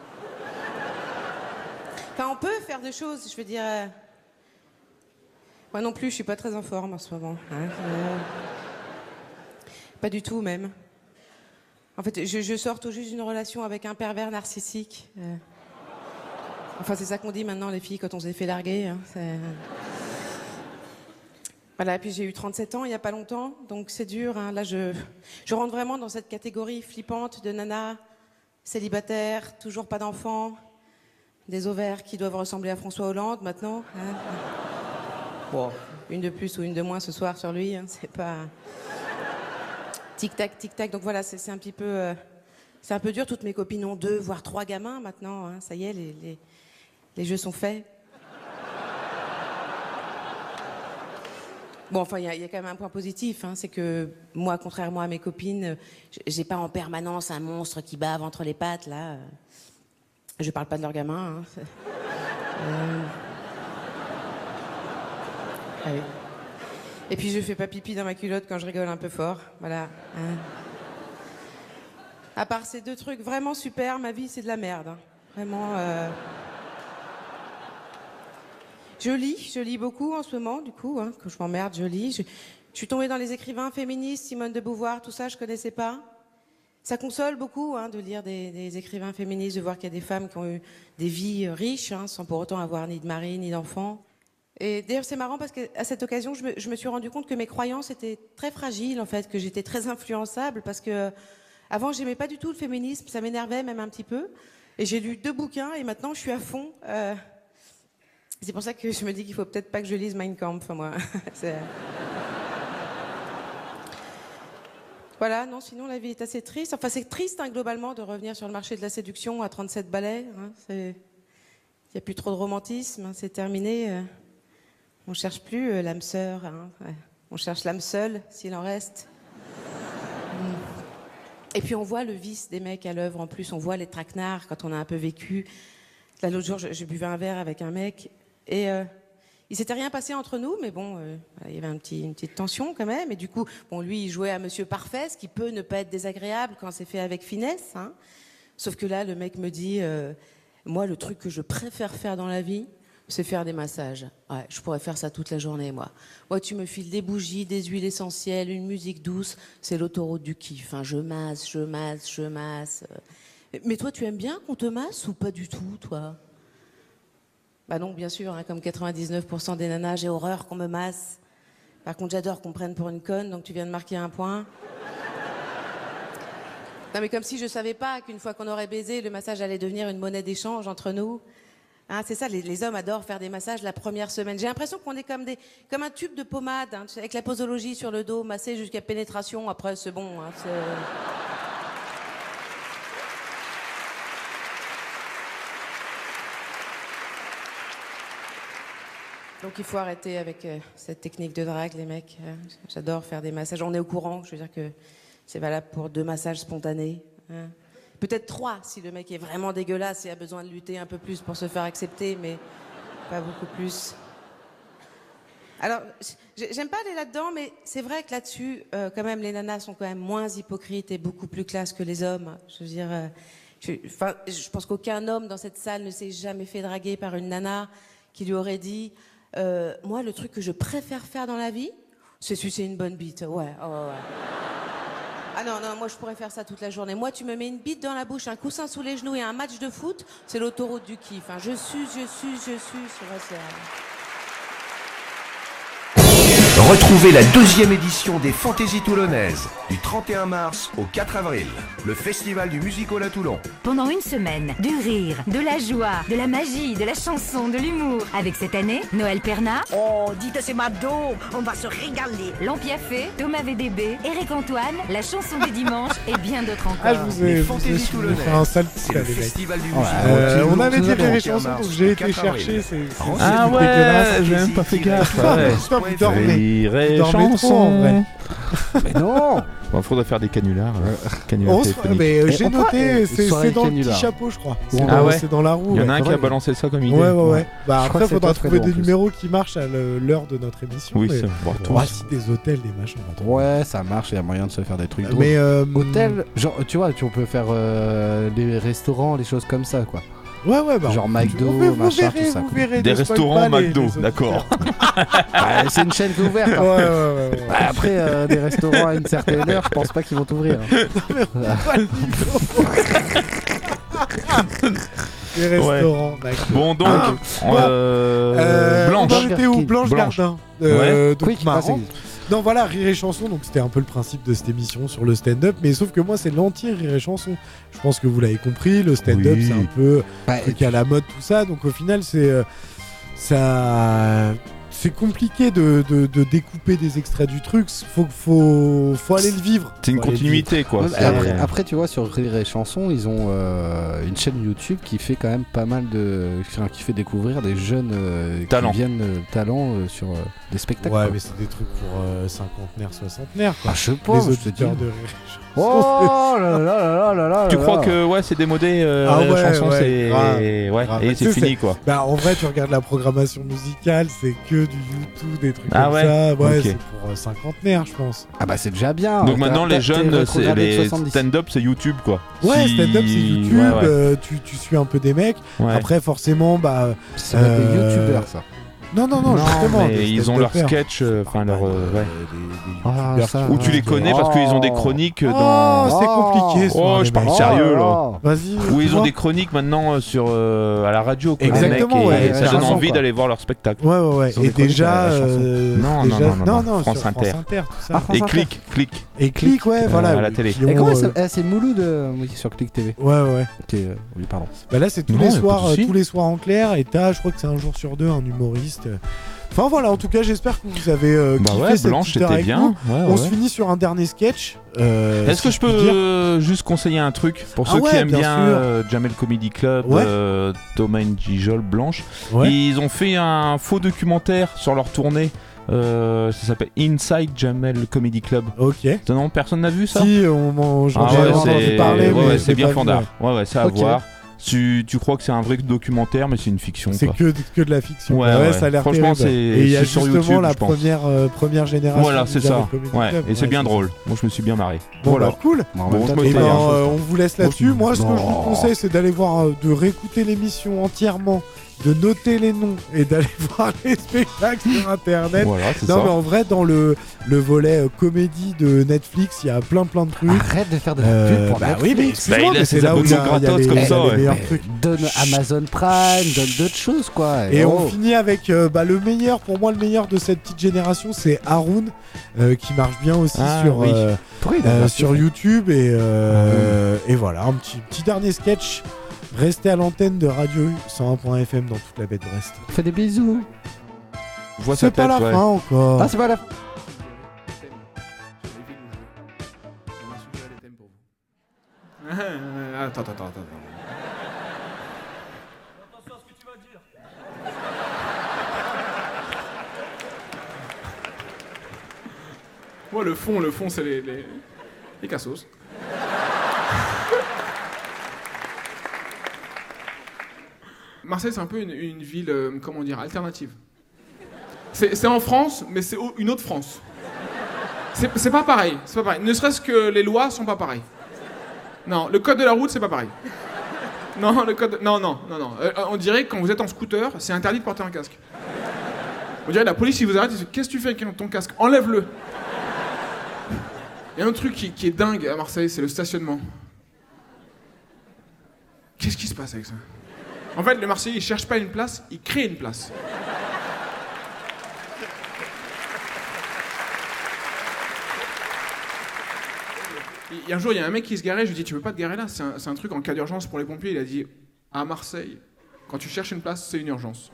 Enfin, on peut faire des choses, je veux dire... Euh... Moi non plus, je suis pas très en forme en ce moment. Hein, euh... Pas du tout, même. En fait, je, je sors tout juste d'une relation avec un pervers narcissique. Euh... Enfin, c'est ça qu'on dit maintenant, les filles, quand on s'est fait larguer. Hein, c'est... Voilà, et puis j'ai eu trente-sept ans il y a pas longtemps, donc c'est dur. Hein. Là, je, je rentre vraiment dans cette catégorie flippante de nana, célibataire, toujours pas d'enfant... Des ovaires qui doivent ressembler à François Hollande maintenant. Hein. Bon, une de plus ou une de moins ce soir sur lui, hein, c'est pas... Tic-tac, tic-tac. Donc voilà, c'est, c'est un petit peu... Euh... C'est un peu dur. Toutes mes copines ont deux, voire trois gamins maintenant. Hein. Ça y est, les, les, les jeux sont faits. Bon, enfin, il y, y a quand même un point positif. Hein, c'est que moi, contrairement à mes copines, j'ai pas en permanence un monstre qui bave entre les pattes, là... Je parle pas de leurs gamins. Hein. Euh... Allez. Et puis je fais pas pipi dans ma culotte quand je rigole un peu fort. Voilà. Hein. À part ces deux trucs vraiment super, ma vie c'est de la merde. Hein. Vraiment. Euh... Je lis, je lis beaucoup en ce moment, du coup. Hein. Quand je m'emmerde, je lis. Je... je suis tombée dans les écrivains féministes, Simone de Beauvoir, tout ça, je connaissais pas. Ça console beaucoup hein, de lire des, des écrivains féministes, de voir qu'il y a des femmes qui ont eu des vies riches, hein, sans pour autant avoir ni de mari, ni d'enfants. Et d'ailleurs, c'est marrant parce qu'à cette occasion, je me, je me suis rendu compte que mes croyances étaient très fragiles, en fait, que j'étais très influençable, parce que avant, j'aimais pas du tout le féminisme, ça m'énervait même un petit peu. Et j'ai lu deux bouquins et maintenant, je suis à fond. Euh... C'est pour ça que je me dis qu'il faut peut-être pas que je lise Mein Kampf, moi. c'est... Voilà, non, sinon la vie est assez triste. Enfin, c'est triste, hein, globalement, de revenir sur le marché de la séduction à trente-sept balais. Hein, c'est... Il n'y a plus trop de romantisme, hein, c'est terminé. Euh... On ne cherche plus euh, l'âme sœur. Hein, ouais. On cherche l'âme seule, s'il en reste. Et puis on voit le vice des mecs à l'œuvre en plus. On voit les traquenards quand on a un peu vécu. Là, l'autre jour, je, je buvais un verre avec un mec et... Euh... Il s'était rien passé entre nous, mais bon, euh, il y avait un petit, une petite tension quand même. Et du coup, bon, lui, il jouait à Monsieur Parfait, ce qui peut ne pas être désagréable quand c'est fait avec finesse. Hein. Sauf que là, le mec me dit, euh, moi, le truc que je préfère faire dans la vie, c'est faire des massages. Ouais, je pourrais faire ça toute la journée, moi. Moi, tu me files des bougies, des huiles essentielles, une musique douce, c'est l'autoroute du kiff. Hein. Je masse, je masse, je masse. Mais toi, tu aimes bien qu'on te masse ou pas du tout, toi ? Bah non, bien sûr, hein, comme quatre-vingt-dix-neuf pour cent des nanas, j'ai horreur qu'on me masse. Par contre, j'adore qu'on me prenne pour une conne, donc tu viens de marquer un point. Non mais comme si je savais pas qu'une fois qu'on aurait baisé, le massage allait devenir une monnaie d'échange entre nous. Hein, c'est ça, les, les hommes adorent faire des massages la première semaine. J'ai l'impression qu'on est comme, des, comme un tube de pommade, hein, avec la posologie sur le dos, massé jusqu'à pénétration. Après, c'est bon. Hein, c'est... Donc il faut arrêter avec euh, cette technique de drague, les mecs. Euh, j'adore faire des massages. On est au courant, je veux dire que c'est valable pour deux massages spontanés. Hein. Peut-être trois, si le mec est vraiment dégueulasse et a besoin de lutter un peu plus pour se faire accepter, mais pas beaucoup plus. Alors, j'aime pas aller là-dedans, mais c'est vrai que là-dessus, euh, quand même, les nanas sont quand même moins hypocrites et beaucoup plus classe que les hommes. Je veux dire, euh, je, enfin, je pense qu'aucun homme dans cette salle ne s'est jamais fait draguer par une nana qui lui aurait dit euh, « Moi, le truc que je préfère faire dans la vie, c'est sucer une bonne bite. » Ouais, oh, ouais. Ah non, non, moi je pourrais faire ça toute la journée. Moi, tu me mets une bite dans la bouche, un coussin sous les genoux et un match de foot, c'est l'autoroute du kiff. Hein. Je suce, je suce, je suce. Ouais, c'est... Retrouvez la deuxième édition des Fantaisies Toulonnaises du trente et un mars au quatre avril, le festival du musical à Toulon. Pendant une semaine, du rire, de la joie, de la magie, de la chanson, de l'humour. Avec cette année, Noël Perna. Oh, dites c'est Mado, on va se régaler. Lampiafé, Thomas V D B, Eric Antoine, la chanson du dimanche et bien d'autres encore. Ah, je vous ai, Les vous ai, Fantaisies vous ai fait un sale petit le les mecs. festival du Ouais, musical. euh, on avait dit Toulon, les trente et un chansons, mars, donc j'ai été quatre avril. chercher. C'est, c'est, Ah c'est ouais, dégueulasse. j'ai même pas fait gaffe. Ouais. Putain, vous dormez. Rire Vous dormez trop, en vrai. Mais non. Bon, faudrait faire des canulars. euh, canulars On se- téléphoniques. mais euh, Et j'ai on noté, pourrait- c'est, soirée c'est dans le canular. petit chapeau, je crois. C'est C'est Ah dans- ouais. C'est dans la roue. Il y en a ouais. un qui a balancé ça comme idée. Ouais, ouais, ouais. Bah Je crois après, que c'est faudra toi, trouver Fredo, des en plus. numéros qui marchent à le- l'heure de notre émission. Oui, mais... c'est bon, tous. Ouais, si des hôtels, des machins. on va trouver. Ouais, ça marche, il y a moyen de se faire des trucs drôles. Mais euh, Hôtel, genre, tu vois, tu peux faire euh, les restaurants, les choses comme ça, quoi. Ouais, ouais, bah. Genre McDo, vous, vous machin, verrez, tout ça. vous quoi. verrez, Des ne spoil restaurants pas les- McDo, les autres d'accord. Ouais, c'est une chaîne qui est ouverte. Ouais, hein. ouais, ouais, ouais. Bah, après, euh, des restaurants à une certaine heure, je pense pas qu'ils vont t'ouvrir. hein. Pas le niveau. Les restaurants, McDo. Bon, donc, Ah, on- euh, Euh, Blanche. on en était où Blanche Blanche. Gardin. Euh, donc Quick, marrant. ah, c'est- Non, voilà, Rire et Chanson, donc c'était un peu le principe de cette émission sur le stand-up, mais sauf que moi c'est l'anti-Rire et Chanson. Je pense que vous l'avez compris, le stand-up Oui. c'est un peu Bah, truc à la mode, tout ça, donc au final c'est. euh, ça. C'est compliqué de, de, de découper des extraits du truc, faut, faut, faut aller le vivre. C'est une Faut aller le continuité, quoi. Ouais, C'est- après, après, tu vois, sur Rire et Chanson, ils ont euh, une chaîne YouTube qui fait quand même pas mal de. Enfin, qui fait découvrir des jeunes euh, Talents. qui viennent euh, talents euh, sur euh, des spectacles. Ouais, quoi. mais c'est des trucs pour euh, cinquantenaires, soixantenaires, quoi. Ah, je pense, Les je te auditeurs dis. de Rire et Chanson. Oh là là là là là là Tu là crois là. que ouais, c'est démodé, euh, Ah la ouais, chanson, ouais, c'est grave, ouais, grave. et Tu c'est sais, fini quoi. Bah en vrai tu regardes la programmation musicale, c'est que du YouTube, des trucs Ah comme ouais ça. Ouais, Ok. c'est pour euh, cinquantenaires je pense. Ah bah c'est déjà bien. Donc T'as- maintenant t'as- les jeunes, t'es c'est rétrogradé de les soixante-dix. stand-up, c'est YouTube quoi. Ouais, Si- stand-up c'est YouTube, Ouais, ouais. euh, tu, tu suis un peu des mecs. Ouais. Après forcément bah... Ça va être des euh, youtubeurs ça. Non, non, non, Non, justement. mais des ils ont leur stand-uppers. sketch, euh, enfin leur euh, ouais. Des- des Ah, youtubeurs ça, qui Ou font tu les des- connais parce qu'ils ont des chroniques Oh, dans. c'est compliqué ce Oh, soir, je les parle mecs. sérieux là. Oh. Vas-y. Où ils ont dis-moi. des chroniques maintenant euh, sur euh, à la radio quoi, les Exactement, mecs, et ouais, ça ouais, donne chanson, envie quoi. d'aller voir leur spectacle. Ouais, ouais, ouais. Ils ont Et des chroniques déjà... à la chanson. euh, Non, non, déjà- non, non, non, non, France sur Inter. France Inter, tout ça. Ah, France Et Inter. clic, clic. Et clic, ouais, Euh, voilà. à la télé. qui Et ont, comment euh, ça- eh, c'est Mouloud euh, oui, sur Click T V. Ouais, ouais. Ok, euh, oui, pardon. Bah là, c'est tous Non, les y a pas de soirs, euh, souci. tous les soirs en clair. Et t'as, je crois que c'est un jour sur deux, un humoriste. Enfin voilà, en tout cas, j'espère que vous avez euh, Bah kiffé ouais, cette Blanche petite heure c'était avec bien. nous. Ouais, On ouais. se finit sur un dernier sketch. euh, Est-ce si que je peux puis dire. euh, juste conseiller un truc pour Ah ceux ouais, qui aiment bien bien sûr. euh, Jamel Comedy Club, Ouais. euh, Thomas Njijol, Blanche. Ouais. Ils ont fait un faux documentaire sur leur tournée. Euh, ça s'appelle Inside Jamel Comedy Club. Ok. Non, personne n'a vu ça. Si, on, m'en- j'en Ah ai ouais, entendu c'est parler, ouais, mais ouais, je c'est l'ai bien pas vu, fandard. ouais. Ouais, ouais, c'est à Ok. voir. Tu, tu crois que c'est un vrai documentaire, mais c'est une fiction. C'est quoi. que, que de la fiction. Ouais, Ouais, ouais. ça a l'air Franchement, terrible. c'est- Et il y a c'est sur justement YouTube, la je pense. première, euh, première génération. Voilà, du c'est Jamel ça. Comedy Ouais, Club. et c'est Ouais, bien c'est drôle. Moi, je me suis bien marré. Bon, Voilà. bah, cool. Bon, en Bon, même je temps, me Et t'es- tais. ben, hein. euh, on vous laisse là-dessus. Moi, ce que je vous Non. conseille, c'est d'aller voir, euh, de réécouter l'émission entièrement, de noter les noms et d'aller voir les spectacles sur Internet. Voilà, c'est Non, ça. mais en vrai, dans le, le volet euh, comédie de Netflix, il y a plein plein de trucs. Arrête de faire de la Euh, pub pour bah Netflix. oui, mais Bah, excuse-moi, il a mais ses c'est là où il y a, abonnements il y a gratos les, comme il y a ça, les ouais. meilleurs Mais trucs. donne Amazon Prime, donne d'autres choses quoi. Et oh. on finit avec euh, bah, le meilleur, pour moi le meilleur de cette petite génération, c'est Haroun, euh, qui marche bien aussi Ah, sur, oui. euh, Pourquoi il a euh, pas sur fait YouTube. Et, euh, et voilà, un petit, petit dernier sketch Restez à l'antenne de Radio U cent un point F M dans toute la baie de Brest. Fais des bisous. Je vois C'est sa pas tête, la ouais. fin encore. Ah, c'est pas la fin. Attends, attends, attends, attends. Attention à ce que tu vas dire. Moi, le fond, le fond, c'est les, les, les cassos. Marseille, c'est un peu une, une ville, euh, comment dire, alternative. C'est, c'est en France, mais c'est au- une autre France. C'est, c'est pas pareil, c'est pas pareil. Ne serait-ce que les lois sont pas pareilles. Non, le code de la route, c'est pas pareil. Non, le code... Non, non, non, non. Euh, on dirait que quand vous êtes en scooter, c'est interdit de porter un casque. On dirait la police, si vous arrête, ils disent, qu'est-ce que tu fais avec ton casque? Enlève-le. Il y a un truc qui, qui est dingue à Marseille, c'est le stationnement. Qu'est-ce qui se passe avec ça? En fait, le Marseillais, il cherche pas une place, il crée une place. Et un jour, il y a un mec qui se garait, je lui dis, tu veux pas te garer là? C'est un, c'est un truc en cas d'urgence pour les pompiers. Il a dit, à Marseille, quand tu cherches une place, c'est une urgence.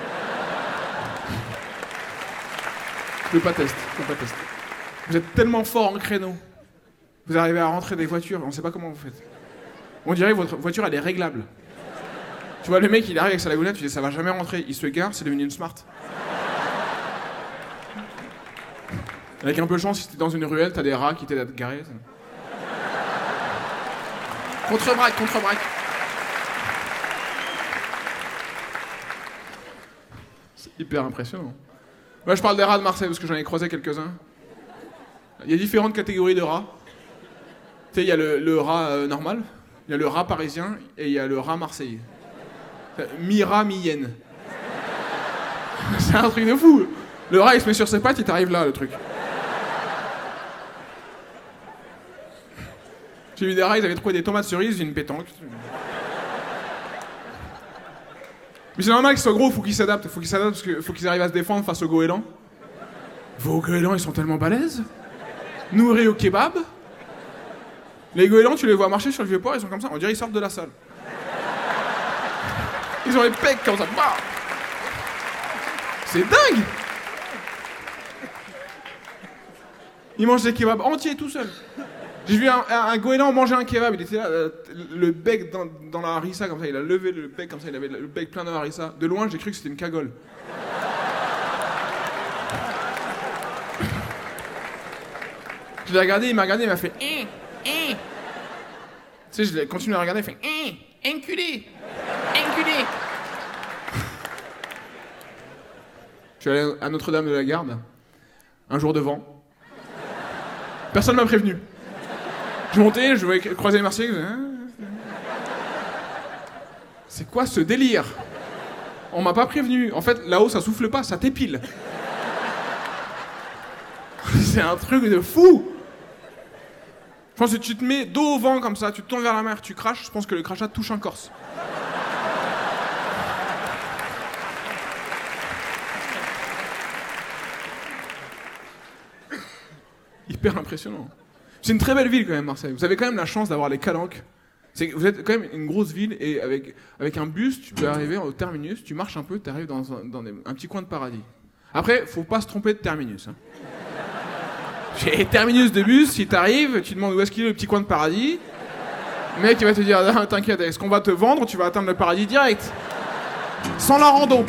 Je peux pas tester, je peux pas tester. Vous êtes tellement fort en créneau. Vous arrivez à rentrer des voitures, on sait pas comment vous faites. On dirait que votre voiture, elle est réglable. Tu vois, le mec, il arrive avec sa lagounette, tu dis, ça va jamais rentrer. Il se gare, c'est devenu une Smart. Avec un peu de chance, si t'es dans une ruelle, t'as des rats qui t'aident à te garer. Ça. Contre-braque, contre-braque. C'est hyper impressionnant. Moi, je parle des rats de Marseille parce que j'en ai croisé quelques-uns. Il y a différentes catégories de rats. Tu sais, il y a le, le rat euh, normal, il y a le rat parisien et il y a le rat marseillais. Mi-rat, mi-hyène. C'est un truc de fou. Le rat, il se met sur ses pattes, il t'arrive là, le truc. J'ai vu des rats, ils avaient trouvé des tomates cerises, une pétanque. Mais c'est normal qu'ils soient gros, il faut qu'ils s'adaptent. Il faut qu'ils s'adaptent parce qu'il faut qu'ils arrivent à se défendre face aux goélands. Vos goélands, ils sont tellement balèzes. Nourris au kebab. Les goélands, tu les vois marcher sur le vieux port, ils sont comme ça. On dirait qu'ils sortent de la salle. Ils ont les pecs comme ça. Bah c'est dingue. Ils mangent des kebabs entiers tout seuls. J'ai vu un, un, un goéland manger un kebab, il était là, le bec dans, dans la harissa comme ça, il a levé le bec comme ça, il avait le bec plein de harissa. De loin, j'ai cru que c'était une cagole. Je l'ai regardé, il m'a regardé, il m'a fait hein, hein. Tu sais, je l'ai continué à regarder, il fait hein, enculé, enculé. Je suis allé à Notre-Dame de la Garde, un jour de vent. Personne m'a prévenu. Je montais, je voyais croiser les Marseillais. C'est quoi ce délire? On m'a pas prévenu. En fait, là-haut, ça souffle pas, ça t'épile. C'est un truc de fou. Je pense que tu te mets dos au vent comme ça, tu te tournes vers la mer, tu craches, je pense que le crachat touche un Corse. Hyper impressionnant. C'est une très belle ville quand même, Marseille. Vous avez quand même la chance d'avoir les calanques. C'est que vous êtes quand même une grosse ville et avec, avec un bus, tu peux arriver au terminus, tu marches un peu, tu arrives dans, un, dans des, un petit coin de paradis. Après, faut pas se tromper de terminus. Hein. J'ai terminus de bus, si t'arrives, tu demandes où est-ce qu'il est le petit coin de paradis. Le mec il va te dire, ah, t'inquiète, est-ce qu'on va te vendre, tu vas atteindre le paradis direct. Sans la rando.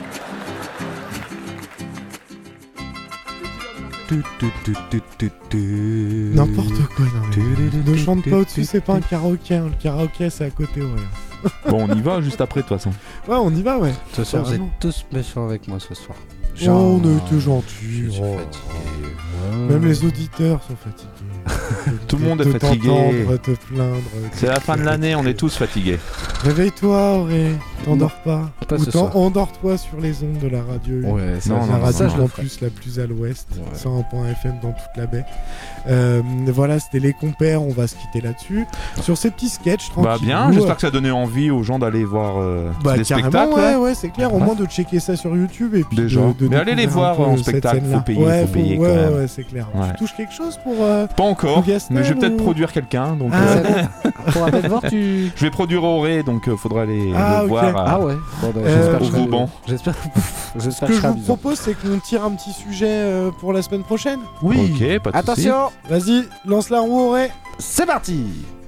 N'importe quoi, non mais... Ne chante pas au-dessus, c'est pas un karaoké, hein. Le karaoké c'est à côté, ouais. Bon, on y va juste après, de toute façon. Ouais, on y va, ouais. De toute façon, vous êtes tous méchants avec moi ce soir. Genre, oh, on a été gentils. Je suis oh. fatigué. Même les auditeurs sont fatigués. Tout le monde est de fatigué. t'entendre, te plaindre. C'est la fin de l'année, on est tous fatigués. Réveille-toi, Auré. T'endors pas. Pas Ou ce t'en- soir. endors-toi sur les ondes de la radio. Ouais, ça, la non, non, radio ça, je le en ferai. plus la plus à l'ouest, Ouais. cent un point F M dans toute la baie. Euh, voilà, c'était les compères, on va se quitter là-dessus. Sur ces petits sketchs, Bah tranquillou, bien, j'espère que ça a donné envie aux gens d'aller voir euh, Bah, les carrément, spectacles. ouais, là. ouais, c'est clair. Au Ouais. moins de checker ça sur YouTube et puis Déjà. de, de Mais allez les découvrir un voir peu en cette spectacle, scène-là. faut payer, ouais, faut payer ouais, quand ouais, même. ouais, c'est clair. Ouais. Tu touches quelque chose pour euh, Pas encore, pour Gaston, mais je vais peut-être ou- produire quelqu'un. Donc, Ah, euh, Pour un voir, tu. je vais produire Auré, donc euh, faudra aller Ah, le ok. voir. à- Ah ouais. Bon, bah, Euh, j'espère que au je serai- Vauban. J'espère. Ce J'espère que que je je serai vous amusant. propose, c'est qu'on tire un petit sujet euh, pour la semaine prochaine. Oui. Ok, pas de Attention, Vas-y, lance la roue, Auré. c'est parti.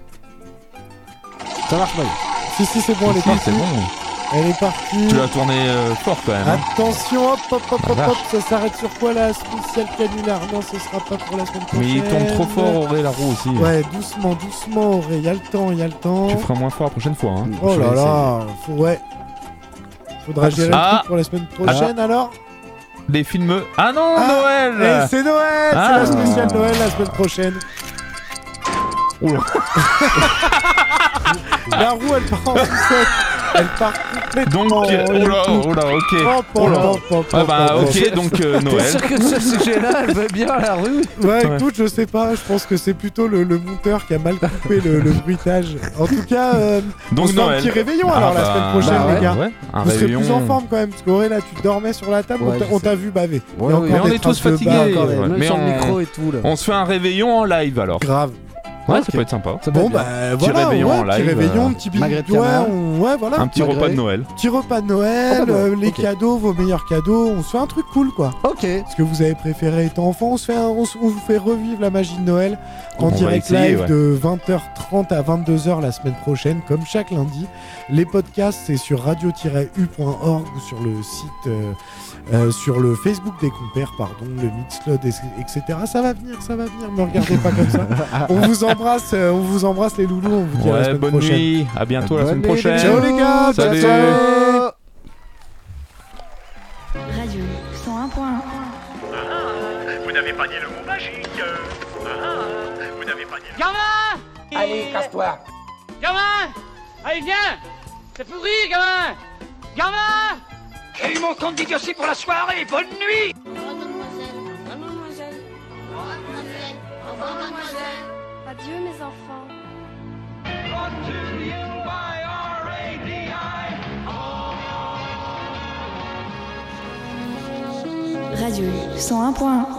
Ça marche pas. Si, si, c'est bon, elle est Si, partie. c'est bon. Elle est partie. Tu l'as tourné euh, fort quand même. hein. Attention, hop, hop, hop, hop, Ah, hop, ça s'arrête sur quoi la spéciale canular? Non, ce sera pas pour la semaine prochaine. Mais il tourne trop fort, Auré, la roue aussi. Ouais, doucement, doucement, Auré, y a le temps, y a le temps. Tu feras moins fort la prochaine fois. Hein. Oh Je là vais là, faut, ouais. Faudra gérer Ah. le truc pour la semaine prochaine alors. Les films. Ah non, Ah, Noël. Eh, c'est Noël, Ah. c'est la spéciale Noël la semaine prochaine. Oula. La roue, elle part en sucette. Elle part complètement. Donc, euh, en- oula, oula, ok. Hop, hop, Oula. hop, hop, Ah hop, bah hop, ok, hop. donc euh, T'es Noël. sûr que ce sujet-là, elle va bien à la rue? Ouais, Ouais. écoute, je sais pas, je pense que c'est plutôt le, le monteur qui a mal coupé le, le bruitage. En tout cas, euh, Donc on se fait un Noël. petit réveillon Ah alors la bah, semaine prochaine, bah les gars. Ouais, un Vous serez réveillon. plus en forme quand même, parce qu'Auré là, tu dormais sur la table, Ouais, on t'a- je on sais. t'a vu baver. Ouais, Il y a ouais, encore Mais on des est tous traces de fatigués. bave. Encore, même Mais sur le on- micro et tout là. On se fait un réveillon en live alors. Grave. Ouais, Ok. ça peut être sympa. Ça peut Bon être bien. bah Petit voilà, réveillon ouais, en petit live, réveillon, euh, petit bing- magret de ouais, canard. on- ouais, voilà. Un petit Malgré- repas de Noël. Petit repas de Noël, Ah bah, euh, les ok. cadeaux, vos meilleurs cadeaux, on se fait un truc cool quoi. Ok. Ce que vous avez préféré étant enfant, on, se fait un- on, se- on vous fait revivre la magie de Noël en On va direct essayer, live ouais. de vingt heures trente à vingt-deux heures la semaine prochaine, comme chaque lundi. Les podcasts, c'est sur radio tiret u point org ou sur le site, euh, euh, sur le Facebook des compères, pardon, le Mixcloud, et cetera. Ça va venir, ça va venir, me regardez pas comme ça. On vous embrasse, euh, on vous embrasse les loulous, on vous dit à la Ouais, semaine bonne prochaine. nuit. À bientôt la Bonne semaine nuit, prochaine. Ciao les gars, Salut. ciao, ciao. Radio cent un point un. Vous n'avez pas dit le mot magique. Vous n'avez pas dit le Gamin! Allez, casse-toi. Gamin! Allez, viens! C'est pourri, gamin! Gamin! J'ai eu mon compte d'idiotie pour la soirée. Bonne nuit. Adieu mes enfants. Radio cent un point un.